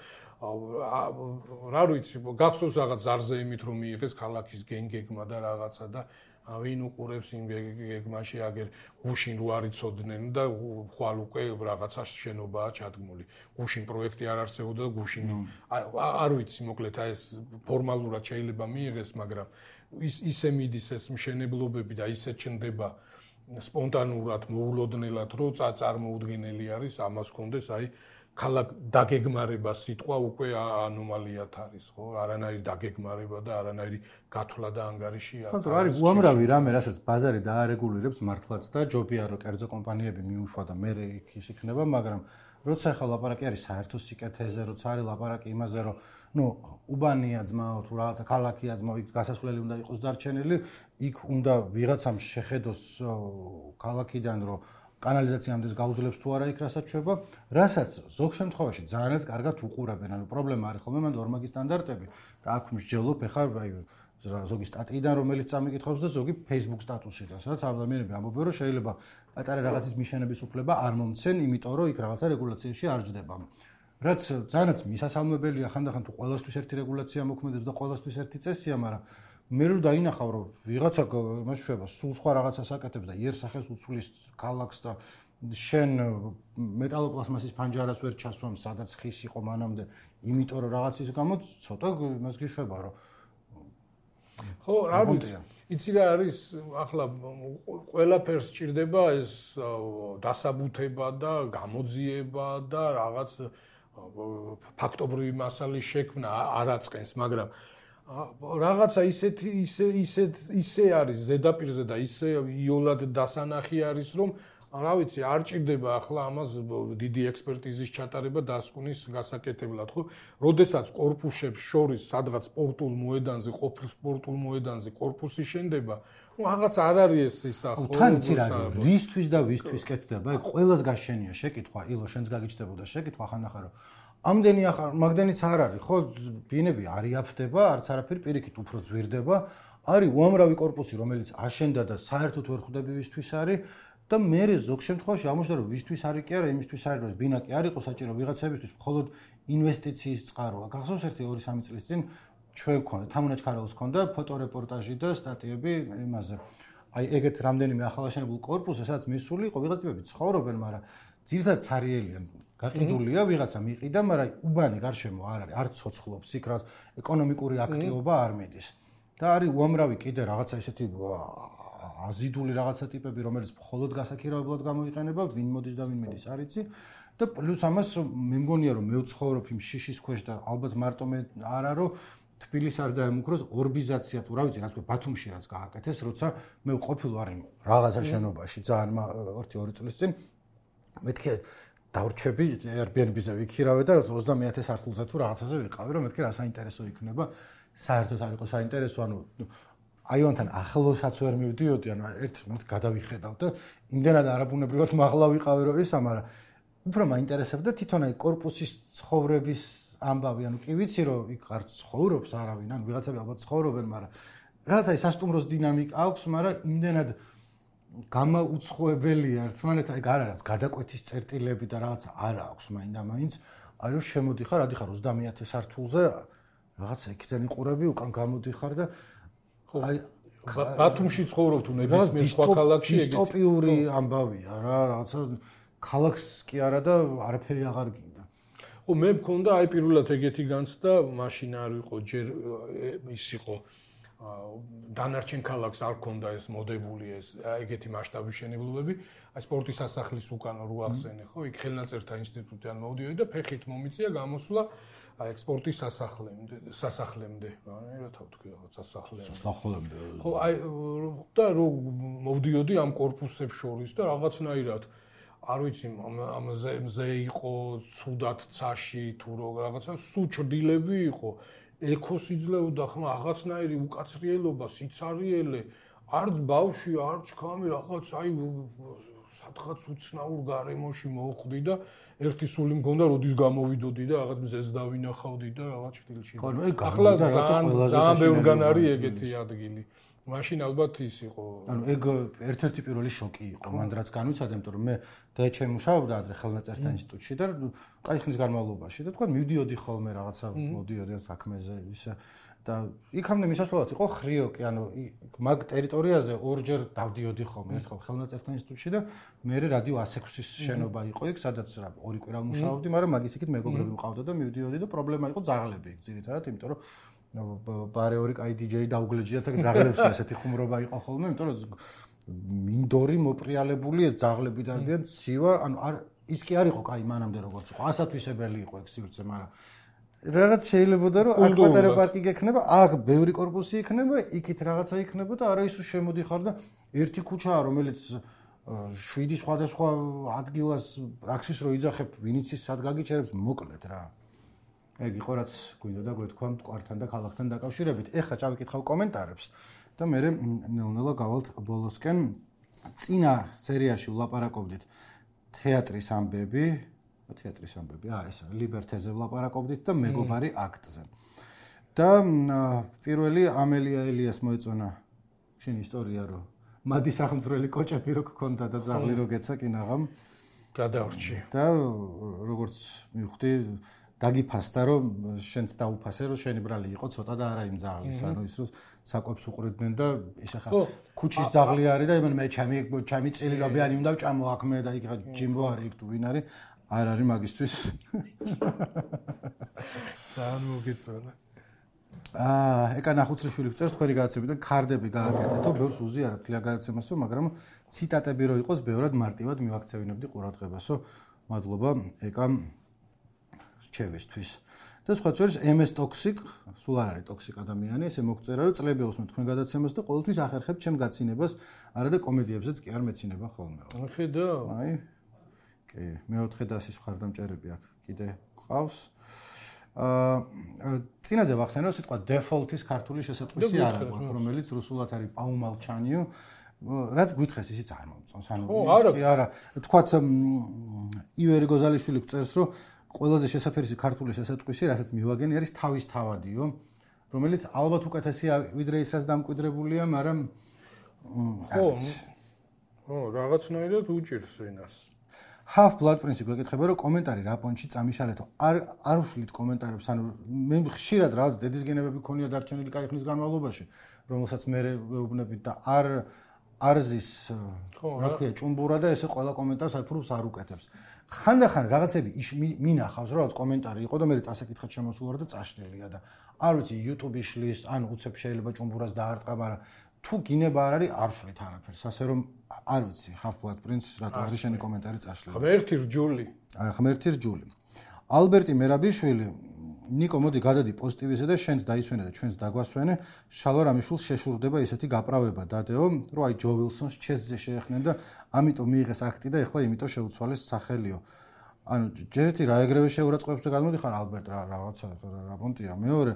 რა ვიცი, გახსოვს რაღაც ზარზე იმით რომ მიიღეს ქალაქის გენგეგმა და რაღაცა და ვინ უყურებს იმ გეგმაში აგერ გუშინ რო არ იცოდნენ და ხვალ უკვე რაღაცა შენობაა ჩადგმული. გუშინ პროექტი არ არსებობდა და გუშინ არ ვიცი მოკლედ აი ეს ფორმალურად შეიძლება მიიღეს, მაგრამ ის ისე მიდის ეს მშენებლობები და ისე ჩნდება სპონტანურად, მოულოდნელად, რომ წარმოუდგენელი არის, ამას კონდეს აი ქალაქ დაგეგმარება სიტყვა უკვე ანომალიათ არის, ხო? არანაირი დაგეგმარება და არანაირი გათვლა და ანგარიში არ არის. ხო, არის უამრავი რამე, რასაც ბაზარი დაარეგულირებს მართლაც და ჯობია რომ კერძო კომპანიები მიუშვა და მე იქ ის იქნება, მაგრამ როცა ახლა ლაპარაკი არის საერთო სიკეთეზე, როცა არის ლაპარაკი იმაზე, რომ ნუ უბანია ძმაო თუ რაღაცა ქალაქია ძმაო, იქ გასასვლელი უნდა იყოს დარჩენილი, იქ უნდა ვიღაცამ შეხედოს ქალაქიდან რომ კანალიზაციამდე გაუძლებს თუ არა იქ რასაც შვება, რასაც ზოგ შემთხვევაში ძალიანაც კარგად უყურებენ. ანუ პრობლემა არის ხოლმე მანდ ორმაგი სტანდარტები და აქ მსჯელობ ეხლა აი ზოგი სტატიიდან რომელიც წამიკითხავს და ზოგი Facebook სტატუსიდან, სადაც ადამიანები ამბობენ რომ შეიძლება პატარა რაღაცის მიშენების უფლება არ მომცენ, იმიტომ რომ იქ რაღაცა რეგულაციაში არ ჯდება. რაც ძალიანაც მისასალმებელია, ხანდახან თუ ყველასთვის ერთი რეგულაცია მოქმედებს და ყველასთვის ერთი წესია, მაგრამ მე რო დაინახავ რომ ვიღაცა იმას შვება, სულ სხვა რაღაცას აკეთებს და იერსახეს უცვლის ქალაქს და შენ მეტალოპლასმასის ფანჯარას ვერ ჩასვამ, სადაც ხის იყო მანამდე, იმიტომ რომ რაღაცის გამო ცოტა იმას გიშვება რომ ხო, რა ვიცი, იცი რა არის, ახლა ყველაფერს სჭირდება ეს დასაბუთება და გამოძიება და რაღაც ფაქტობრივი მასალის შექმნა არ აწყენს, მაგრამ რაღაცა ისეთი ისე ისე ისე არის ზედაპირზე და ისე იოლად დასანახი არის, რომ რა ვიცი, არ ჭირდება ახლა ამას დიდი ექსპერტიზის ჩატარება დასკვნის გასაკეთებლად, ხო? როდესაც კორპუსებს შორის სადღაც სპორტულ მოედანზე, ყოფილ სპორტულ მოედანზე კორპუსი შენდება, ну რაღაც არ არის ეს ისა, ხო? თან იცი რა, რისთვის და ვისთვის კეთდება? ეგ ყველას გაშენია შეკითხვა, ილო შენს გაგიჩნდებოდა შეკითხვა ხანდახან რომ ამდენი ახლა მაგდენიც არ არის, ხო? ბინები არ იაფდება, არც არაფერი პირიქით უფრო ძვირდება. არის უამრავი კორპუსი, რომელიც აშენდა და საერთოდ ვერ ხვდები ვისთვის არის და მე ზოგ შემთხვევაში ამოშდა რომ ვისთვის არის კი არა, იმისთვის არის რომ ბინა კი არ იყოს საჭირო ვიღაცებისთვის, მხოლოდ ინვესტიციის წყაროა. გახსოვს ერთი ორი სამი წლის წინ ჩვენ გქონდა, თამუნაჩ ქარაუს გქონდა ფოტორეპორტაჟი და სტატიები იმაზე. აი ეგეთ რამდენიმე ახალაშენებულ კორპუსზე, სადაც მისული იყო ვიღაცებები ცხოვრობენ, მაგრამ ძირითადად ცარიელია. გაყიდულია ვიღაცა მიყიდა, მაგრამ უბანი გარშემო არ არის, არ ცოცხლობს იქ, რაც ეკონომიკური აქტივობა არ მიდის. და არის უამრავი კიდე რაღაცა ისეთი აზიდული რაღაცა ტიპები, რომელიც მხოლოდ გასაქირავებლად გამოიყენება, ვინ მოდის და ვინ მედის არ იცი. და პლუს ამას მე მგონია რომ მე ვცხოვრობ იმ შიშის ქვეშ და ალბათ მარტო მე არა რომ თბილისს არ დაემუქროს ორბიზაცია თუ რა ვიცი, რაც ბათუმში რაც გააკეთეს, როცა მე ვყოფილ ვარ იმ რაღაცა შენობაში ძალიან ერთი ორი წლის წინ მეთქე დავრჩები Airbnb-ზე ვიქირავე და ოცდამეტ სართულზე თუ რაღაცაზე ვიყავი, რომ მეთქე რა საინტერესო იქნება, საერთოდ არ იყო საინტერესო, ანუ აიონთან ახლოსაც ვერ მივდიოდი, ანუ ერთ მით გადავიხედავ და იმდენად არაბუნებრივად მაღლა ვიყავი რომ ისა, მაგრამ უფრო მაინტერესებდა თვითონ აი კორპუსის ცხოვრების ამბავი, ანუ კი ვიცი რომ იქ არ ცხოვრობს არავინ, ანუ ვიღაცები ალბათ ცხოვრობენ, მაგრამ რაღაცა ის სასტუმროს დინამიკა აქვს, მაგრამ იმდენად გამაუცხოებელია ერთმანეთთან, ეგ არ არის გადაკვეთის წერტილები და რაღაც არ აქვს მაინდა-მაინც, აი რომ შემოდიხარ, ადიხარ ოცდამეტ სართულზე, რაღაცა იქიდან იყურები, უკან გამოდიხარ და აი ბათუმში ცხოვრობ თუ ნებისმიერ სხვა ქალაქში ეგეთი დისტოპიური ამბავია რა, რაღაცა ქალაქს კი არა და არაფერი აღარ გინდა. ხო, მე მქონდა აი პირველად ეგეთი განცდა, მაშინ არ იყო ჯერ ის იყო დანარჩენ ქალაქს არ ქონდა ეს მოდებული ეს ეგეთი მასშტაბის შენებლობები, აი სპორტის სასახლის უკან რო ახსენე, ხო, იქ ხელნაწერთა ინსტიტუტიდან მოვდიოდი და ფეხით მომიწია გამოსვლა აი სპორტის სასახლემდე, სასახლემდე, რა თავ თქვი რაღაც სასახლემდე. სასახლემდე. ხო, აი და რო მოვდიოდი ამ კორპუსებს შორის და რაღაცნაირად არ ვიცი, ამაზე მზე იყო ცუდად ცაში თუ რაღაცა სუ ჭრდილები იყო. ეკოს იძლეოდა ხმა რაღაცნაირი უკაცრიელობა, სიცარიელე, არც ბავში, არც ქამი რაღაც აი სადღაც უცნაურ გარემოში მოხვდი და ერთი სული მქონდა, როდის გამოვიდოდი და რაღაც მზეს დავინახავდი და რაღაც ჭრილში. ახლა ძალიან ბევრგან არის ეგეთი ადგილი. მაშინ ალბათ ის იყო. ანუ ეგ ერთ-ერთი პირველი შოკი იყო, მანდ რაც განვიცადა, იმიტომ რომ მე დაეჩემ მუშაობდა ადრე ხელნაწერთა ინსტიტუტში და კაი ხნის განმავლობაში და თქვა მივდიოდი ხოლმე რაღაცა მოდიოდი საქმეზე ისე და იქამდე მისასვლელად იყო ხრიოკი, ანუ მაგ ტერიტორიაზე ორჯერ დავდიოდი ხოლმე, ერთხელ ხელნაწერთა ინსტიტუტში და მე რადიო ასი ექვსის შენობა იყო იქ, სადაც რა ორი კვირა ვმუშაობდი, მაგრამ მაგის იქით მეგობრები მყავდა და მივდიოდი და პრობლემა იყო ძაღლები იქ ძირითადად, იმიტომ რომ ბარე ორი კაი დიჯეი დაუგლეჯდა და ძაღლებს ესეთი ხუმრობა იყო ხოლმე, იმიტომ რომ მინდორი მოპრიალებული ეს ძაღლები დარბიან ცივა, ანუ არ ის კი არ იყო კაი მანამდე როგორც იყო, ასათვისებელი იყო ეგ სივრცე, მაგრამ რაღაც შეიძლებოდა რომ აქ პატარა პარკი გექნება, აქ ბევრი корпуსი იქნება, იქით რაღაცა იქნება და არა ის რომ შემოდიხარ და ერთი ქუჩაა რომელიც შვიდი სხვადასხვა ადგილას ტაქსის რო იძახებ, ვინიც ის სად გაგიჩერებს, მოკლედ რა. ეგ იყო რაც გვინდა და გვეთქვა მტკვართან და ქალაქთან დაკავშირებით. ეხლა წავიკითხავ კომენტარებს და მე ნელ-ნელა გავალთ ბოლოსკენ. წინა სერიაში ვლაპარაკობდით თეატრის ამბები, თეატრის ამბები, აა ეს ლიბერთეზე ვლაპარაკობდით და მეგობარი აქტზე. და პირველი ამელია ელიას მოეწონა შენი ისტორია რომ მადი სახელმწიფოელი კოჭები რო გქონდა და ძაღლი რო გეცა კინაღამ გადავრჩი. და როგორც მივხვდი დაგიფასდა რომ შენც დაუფასე რომ შენი ბრალი იყო ცოტა და არა იმ ძაღლის, ანუ ის რომ საკვებს უყრიდნენ და ის ახლა ქუჩის ძაღლი არის და იმენ მე ჩემი ჩემი წილილობიანი უნდა ვჭამო აქ მე და იქ ჯიმბო არის იქ თუ ვინ არის არ არის მაგისთვის. ძალიან მოგეწონა. აა, ეკა ნახუცრიშვილი გწერს თქვენი გადაცემიდან ქარდები გააკეთეთო, ბევრს უზიარებ თლიან გადაცემასო, მაგრამ ციტატები რო იყოს, ბევრად მარტივად მივაქცევინებდი ყურადღებასო. მადლობა ეკა რჩევისთვის. და სხვა შორის ემ ეს Toxic, სულ არ არის Toxic ადამიანი, ესე მოგწერა რომ წლები უსმენთ თქვენ გადაცემას და ყოველთვის ახერხებთ ჩემ გაცინებას, არა და კომედიებზეც კი არ მეცინება ხოლმე. ხედავ. აი. კი, მეოთხე დასის მხარდამჭერები აქ კიდე ყავს. აა წინაზე ვახსენე სიტყვა default-ის ქართული შესატყვისი არ აქვს, რომელიც რუსულად არის პაუმალჩანიო. რაც გითხეს ისიც არ მომწონს. ანუ კი არა, თქვათ ივერი გოზალიშვილი გწერს რომ ყველაზე შესაფერისი ქართული შესატყვისი, რასაც მივაგენი არის თავის თავადიო, რომელიც ალბათ უკეთესია ვიდრე ის რაც დამკვიდრებულია, მაგრამ ხო, ხო, რაღაცნაირად უჭირს ენას. Half-Blood Prince გვეკითხება რომ კომენტარი რა პონჩი წამიშალეთო. არ არ უშლით კომენტარებს, ანუ მე ხშირად რაღაც დედის გენებები ქონია დარჩენილი კაი ხნის განმავლობაში, რომელსაც მე ვეუბნებით და არ არზის რა ქვია ჭუმბურა და ესე ყველა კომენტარს აიფრუს არ უკეთებს. ხანდახან რაღაცები მინახავს რომ რაღაც კომენტარი იყო და მე წასაკითხად შემოსულ ვარ და წაშლილია და არ ვიცი YouTube-ი შლის, ან უცებ შეიძლება ჭუმბურას დაარტყა, მაგრამ თუ გინება არ არის არ შლით არაფერს, ასე რომ არ ვიცი Half-Blood Prince რატო არის შენი კომენტარი წაშლილი. ღმერთი რჯული. აი ღმერთი რჯული. ალბერტი მერაბიშვილი, ნიკო მოდი გადადი პოზიტივისა და შენს დაისვენე და ჩვენს დაგვასვენე, შალვა რამიშვილს შეშურდება ისეთი გაправება დადეო, რომ აი ჯო ვილსონს ჩესზე შეეხნენ და ამიტომ მიიღეს აქტი და ეხლა იმითო შეუცვალეს სახელიო. ანუ ჯერ ერთი რა ეგრევე შეურაცხყოფებზე გადმოდიხარ ალბერტ რა რაღაცა რა პონტია, მეორე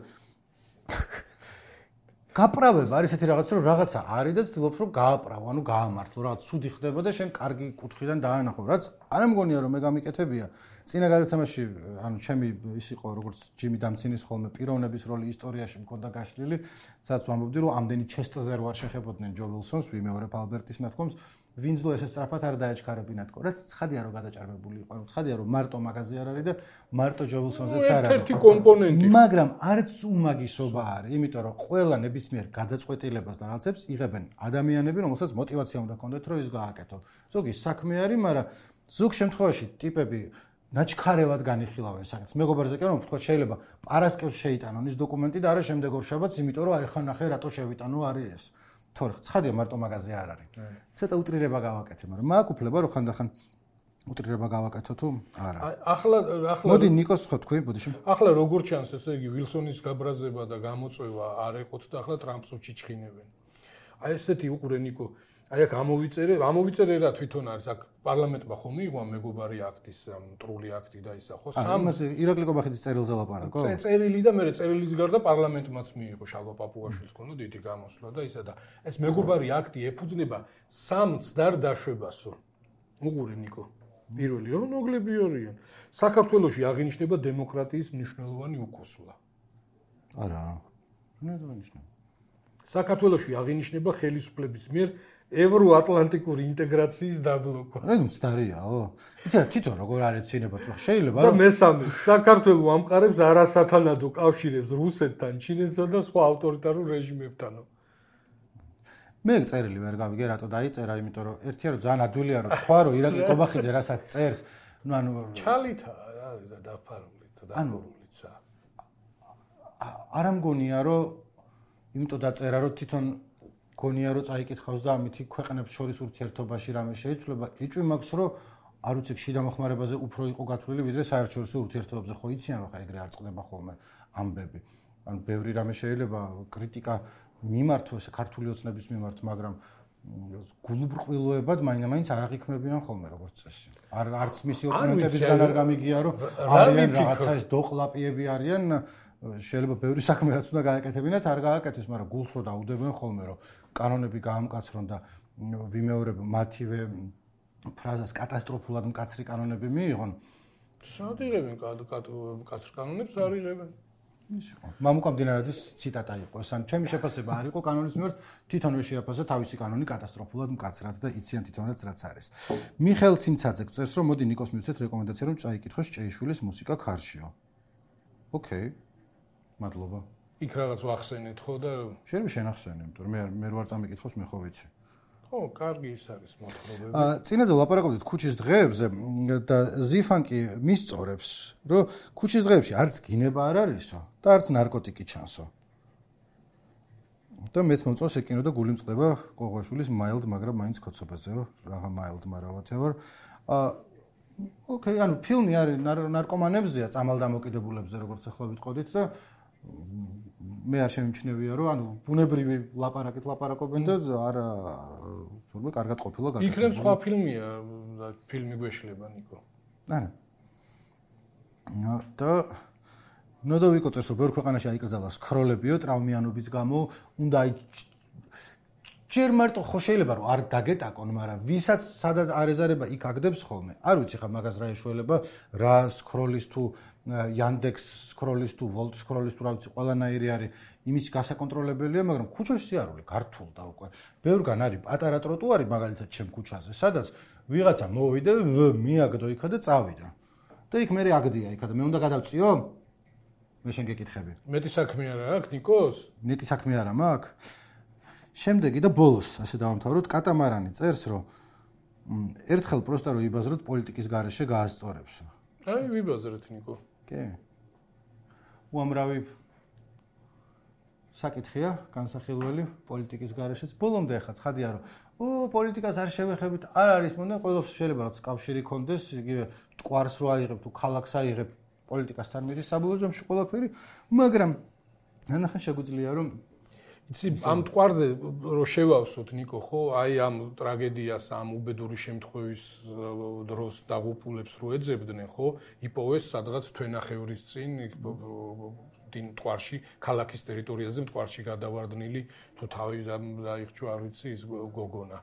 გაправება არის ესეთი რაღაცა რომ რაღაცა არის და ცდილობს რომ გააправო, ანუ გაამართლო, რაღაც ცუდი ხდება და შენ კარგი კუთხიდან დაანახო, რაც არ მგონია რომ მე გამიკეთებია. წინა გადაცემაში, ანუ ჩემი ის იყო როგორც ჯიმი დამცინის ხოლმე პიროვნების როლი ისტორიაში მქონდა გაშლილი, სადაც ვამბობდი რომ ამდენი ჩესტზე რო არ შეხებოდნენ ჯო ვილსონს, ვიმეორებ ალბერტის ნათქვამს, ვინც ლო ესე სწრაფად არ დაეჩქარებინა თქო, რაც ცხადია რომ გადაჭარბებული იყო, ანუ ცხადია რომ მარტო მაგაზი არ არის და მარტო ჯო ვილსონზეც არ არის. ერთი კომპონენტი. მაგრამ არც უმაგისობა არის, იმიტომ რომ ყველა ნებისმიერ გადაწყვეტილებას და რაღაცებს იღებენ ადამიანები, რომელსაც мотиваცია უნდა ჰქონდეთ რომ ის გააკეთო. ზოგი საქმე არის, მაგრამ ზოგ შემთხვევაში ტიპები ნაჩქარევად განიხილავენ საკითხს. მეგობარზე კი რომ ვთქვა შეიძლება პარასკევს შეიტანონ ის დოკუმენტი და არა შემდეგ ორ შაბათს, იმიტომ რომ აი ხან ნახე რატო შევიტანო არის ეს. თორე ცხადია მარტო მაგაზე არ არის. ცოტა უტრირება გავაკეთე, მაგრამ მაგ უფლება რომ ხანდახან უტრირება გავაკეთო თუ არა. ახლა ახლა მოდი ნიკოს ხო თქვი, ბოდიში. ახლა როგორ ჩანს ესე იგი ვილსონის გაბრაზება და გამოწვევა არ ეყოთ და ახლა ტრამპს უჩიჩქინებენ. აი ესეთი უყურე ნიკო. აი აქ ამოვიწერე, ამოვიწერე რა თვითონ არის აქ პარლამენტმა ხომ მიიღო მეგობარი აქტის მტრული აქტი და ისა ხო სამს ირაკლი კობახიძის წერილზე ლაპარაკო? წერილი და მე წერილის გარდა პარლამენტმაც მიიღო შალვა პაპუაშვილის ქონდა დიდი გამოსვლა და ისა და ეს მეგობარი აქტი ეფუძნება სამ ცდარ დაშვებასო. უყურე ნიკო. პირველი რომ ნოგლები არიან. საქართველოში აღინიშნება დემოკრატიის მნიშვნელოვანი უკუსლა. არა. ნუ დანიშნა. საქართველოში აღინიშნება ხელისუფლების მიერ ევროატლანტიკური ინტეგრაციის დაბლოკვა. აი მცდარიაო. იცი რა თვითონ როგორ არის ცინებად რა შეიძლება რომ და მესამე საქართველოს ამყარებს არასათანადო კავშირებს რუსეთთან, ჩინეთსა და სხვა ავტორიტარულ რეჟიმებთან. მე წერილი ვერ გავიგე რატო დაიწერა, იმიტომ რომ ერთია რომ ძალიან ადვილია რომ თქვა რომ ირაკლი ტობახიძე რასაც წერს, ну ანუ ჩალითა რა და დაფარულით და დაფარულიცა. არ ამგონია რომ იმიტომ დაწერა რომ თვითონ გონია რომ წაიკითხავს და ამითი ქვეყნებს შორის ურთიერთობაში რამე შეიცვლება, იჭვი მაქვს რომ არ ვიცი შიდა მოხმარებაზე უფრო იყო გათვლილი ვიდრე საერთაშორისო ურთიერთობებზე, ხო იციან რომ ხა ეგრე არ წყდება ხოლმე ამბები. ანუ ბევრი რამე შეიძლება კრიტიკა მიმართოს ქართული ოცნების მიმართ, მაგრამ გულუბრყვილოებად მაინც არ აღიქმებიან ხოლმე როგორც წესი. არ არც მისი ოპონენტებისგან არ გამიგია რომ არიან რაღაცა ეს დოყლაპიები არიან, შეიძლება ბევრი საქმე რაც უნდა გააკეთებინათ, არ გააკეთეს, მაგრამ გულს რო დაუდებენ ხოლმე რომ კანონები გაამკაცრონ და ვიმეორებ მათივე ფრაზას კატასტროფულად მკაცრი კანონები მიიღონ. სადილებენ კაცრ კანონებს არ იღებენ. მამუკა მდინარაძის ციტატა იყო ეს, ან ჩემი შეფასება არ იყო კანონის მიმართ, თვითონვე შეაფასა თავისი კანონი კატასტროფულად მკაცრად და იციან თვითონაც რაც არის. მიხეილ ცინცაძე წერს რომ მოდი ნიკოს მივცეთ რეკომენდაცია რომ წაიკითხოს ჭეიშვილის მუსიკა ქარშიო. ოკეი. მადლობა. იქ რაღაც ვახსენეთ ხო და შეიძლება შენახსენე, იმიტომ რომ მე მე ვარ წამიკითხოს მე ხო ვიცი. ხო, კარგი ის არის მოთხრობები. აა წინაზე ვლაპარაკობდით ქუჩის დღეებზე და ზიფანკი მისწორებს, რომ ქუჩის დღეებში არც გინება არ არისო და არც ნარკოტიკი ჩანსო. და მეც მომწონს ეკინო და გული მწყდება ყოღვაშვილის mild, მაგრამ მაინც კოცობაზეო, რაღა mild, მაგრამ whatever. აა ოკეი, ანუ ფილმი არის ნარკომანებზეა, წამალდამოკიდებულებზე, როგორც ახლა ვიტყოდით და მე არ შემიჩნევია რომ ანუ ბუნებრივი ლაპარაკით ლაპარაკობენ და არა თურმე კარგად ყოფილა გაკეთებული. იქნებ სხვა ფილმია და ფილმი გვეშლება ნიკო. არა. და ნოდოვიკო წერს რომ ბევრ ქვეყანაში აიკრძალა სქროლებიო ტრაუმიანობის გამო, უნდა ჯერ მარტო ხო შეიძლება რომ არ დაგეტაკონ, მაგრამ ვისაც სადაც არეზარება იქ აგდებს ხოლმე. არ ვიცი ხა მაგას რა ეშველება, რა სქროლის თუ Yandex სქროლის თუ Volt სქროლის თუ რა ვიცი, ყველანაირი არის იმის გასაკონტროლებელია, მაგრამ ქუჩაში არული გართულდა უკვე. ბევრგან არის პატარა ტროტუარი მაგალითად ჩემ ქუჩაზე, სადაც ვიღაცა მოვიდა, მიაგდო იქა და წავიდა. და იქ მე აგდია იქა და მე უნდა გადავწიო? მე შენ გეკითხები. მეტი საქმე არა აქვს ნიკოს? მეტი საქმე არა მაქვს. შემდეგი და ბოლოს ასე დავამთავროთ, კატამარანი წერს, რომ ერთხელ პროსტა რომ იბაზროთ პოლიტიკის გარეშე გაასწორებსო. აი, ვიბაზრეთ ნიკო. კი. უამრავი საკითხია, განსახილველი პოლიტიკის გარეშეც. ბოლომდე ახლა ცხადია, რომ ო, პოლიტიკას არ შევეხებით, არ არის მონდა, ყველაფერს შეიძლება რაც კავშირი კონდეს, იგივე მტკვარს რო აიღებ თუ ქალაქს აიღებ, პოლიტიკასთან მიდის საბოლოო ჯამში ყველაფერი, მაგრამ ნახე შეგვიძლია რომ იცი ამ მტკვარზე რო შევავსოთ ნიკო, ხო, აი ამ ტრაგედიას, ამ უბედური შემთხვევის დროს დაღუპულებს რო ეძებდნენ, ხო, იპოვეს სადღაც თვენახევრის წინ დინ მტკვარში, ქალაქის ტერიტორიაზე მტკვარში გადავარდნილი, თუ თავი დაიხჩვა, არ ვიცი, ის გოგონა.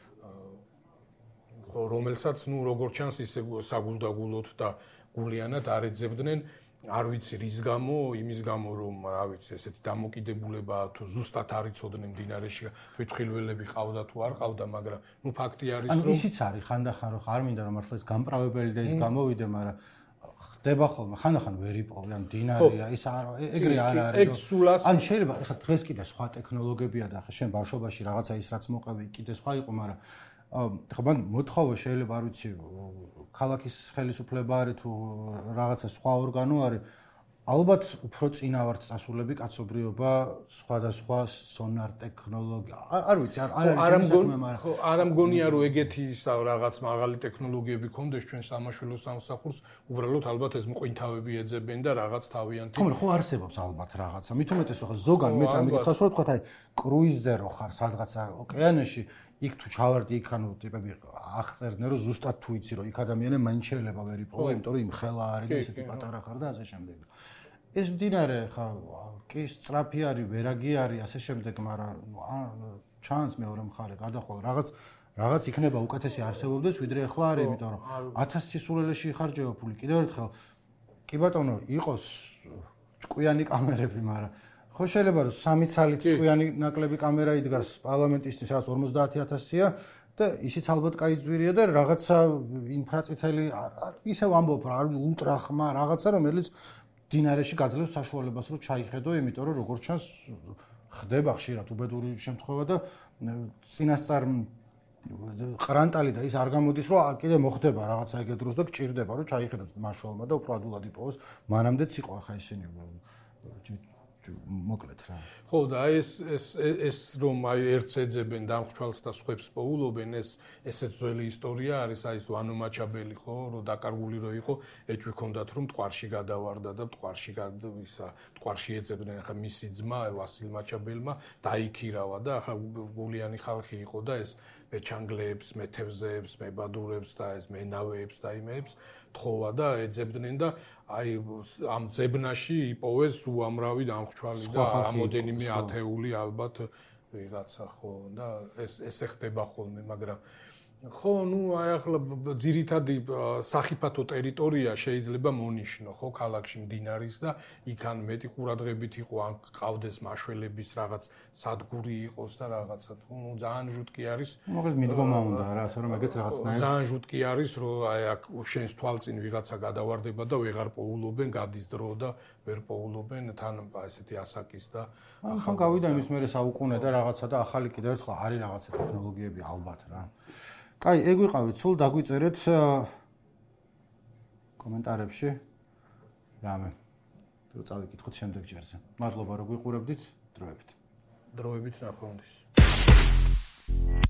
ხო, რომელსაც, ნუ როგორ ჩანს, ისე საგულდაგულოდ და გულიანად არ ეძებდნენ. არ ვიცი რის გამო, იმის გამო რომ, რა ვიცი, ესეთი დამოკიდებულება თუ ზუსტად არ იცოდნენ მდინარეში ფეთხილველები ყავდა თუ არ ყავდა, მაგრამ ნუ ფაქტი არის რომ ანუ ისიც არის ხანდახან რომ არ მინდა რომ მართლა ეს გამპრავებელი და ის გამოვიდე, მაგრამ ხდება ხოლმე ხანდახან ვერ იპოვე, ან დინარია, ის არ ეგრე არ არის. ან შეიძლება ეხლა დღეს კიდე სხვა ტექნოლოგიებია და ახლა შენ ბავშვობაში რაღაცა ის რაც მოყევი კიდე სხვა იყო, მაგრამ ხა მან მოთხოვა შეიძლება არ ვიცი ქალაქის ხელისუფლება არის თუ რაღაცა სხვა ორგანო არის, ალბათ უფრო წინა ვართ წასულები კაცობრიობა სხვადასხვა სონარ ტექნოლოგია. არ ვიცი, არ არის ჩემი საქმე, მაგრამ ხო, არ ამგონია რომ ეგეთი რაღაც მაღალი ტექნოლოგიები კონდეს ჩვენ სამაშველო სამსახურს, უბრალოდ ალბათ ეს მყინთავები ეძებენ და რაღაც თავიანთი. ხო, ხო არსებობს ალბათ რაღაცა. მით უმეტეს ხო ზოგან მე წამიკითხავს რომ თქვა აი კრუიზზე რო ხარ სადღაც ოკეანეში, იქ თუ ჩავარდი იქ ანუ ტიპები აღწერდნენ რომ ზუსტად თუ იცი რომ იქ ადამიანები მაინც შეიძლება ვერ იპოვო, იმიტომ რომ იმ ხელა არის და ესეთი პატარა ხარ და ასე შემდეგ. ეს მდინარე ხა კი სწრაფი არის, ვერაგი არის, ასე შემდეგ, მაგრამ ჩანს მეორე მხარე გადახვალ რაღაც რაღაც იქნება უკეთესი არსებობდეს, ვიდრე ახლა არის, იმიტომ რომ ათას სისულელეში იხარჯება ფული. კიდევ ერთხელ კი ბატონო, იყოს ჭკვიანი კამერები, მაგრამ ხო შეიძლება რომ სამი ცალით ჭკვიანი ნაკლები კამერა იდგას პარლამენტისთვის, სადაც ორმოცდაათი ათასია და ისიც ალბათ კაი ძვირია და რაღაცა ინფრაწითელი ისევ ამბობ რა ულტრა ხმა რაღაცა რომელიც დინარეში გაძლევს საშუალებას რომ ჩაიხედო, იმიტომ რომ როგორც ჩანს ხდება ხშირად უბედური შემთხვევა და წინასწარ ყრანტალი და ის არ გამოდის რომ კიდე მოხდება რაღაცა ეგეთ დროს და გჭირდება რომ ჩაიხედოს მაშვალმა და უფრო ადულად იპოვოს მანამდეც იყო ახლა ისინი მოკლედ რა. ხო და აი ეს ეს ეს რომ აი ერთს ეძებენ დამხმარს და სხვებს პოულობენ ეს ესეც ძველი ისტორია არის აი ეს ვანო მაჩაბელი ხო რომ დაკარგული რო იყო ეჭვი ჰქონდათ რომ მტკვარში გადავარდა და მტკვარში ისა მტკვარში ეძებდნენ ახლა მისი ძმა ვასილ მაჩაბელმა დაიქირავა და ახლა გულიანი ხალხი იყო და ეს მეჩანგლეებს, მეთევზეებს, მებადურებს და ეს მენავეებს და იმეებს თხოვა და ეძებდნენ და აი ამ ძებნაში იპოვეს უამრავი დამხმარალი და რამოდენიმე ათეული ალბათ ვიღაცა ხო და ეს ესე ხდება ხოლმე, მაგრამ ხო, ну, აი ახლა ძირითადი სახიფათო ტერიტორია შეიძლება მონიშნო, ხო, ქალაქში მდინარის და იქან მეტი ყურადღებით იყო ან ყავდეს მაშველების რაღაც სადგური იყოს და რაღაცა. ну, ძალიან ჟუტკი არის. მოკლედ მიდგომა უნდა რა, ასე რომ ეგეც რაღაცნაირად. ძალიან ჟუტკი არის, რომ აი აქ შენს თვალწინ ვიღაცა გადავარდება და ვეღარ პოულობენ, გადის დრო და ვერ პოულობენ თან ესეთი ასაკის და ახლა გავიდა იმის მერე საუკუნე და რაღაცა და ახალი კიდევ ერთხელ არის რაღაცა ტექნოლოგიები ალბათ რა. კაი, ეგ ვიყავით, სულ დაგვიწერეთ კომენტარებში რამე. რო წავიკითხოთ შემდეგ ჯერზე. მადლობა რომ გვიყურებდით, დროებით. დროებით ნახვამდის.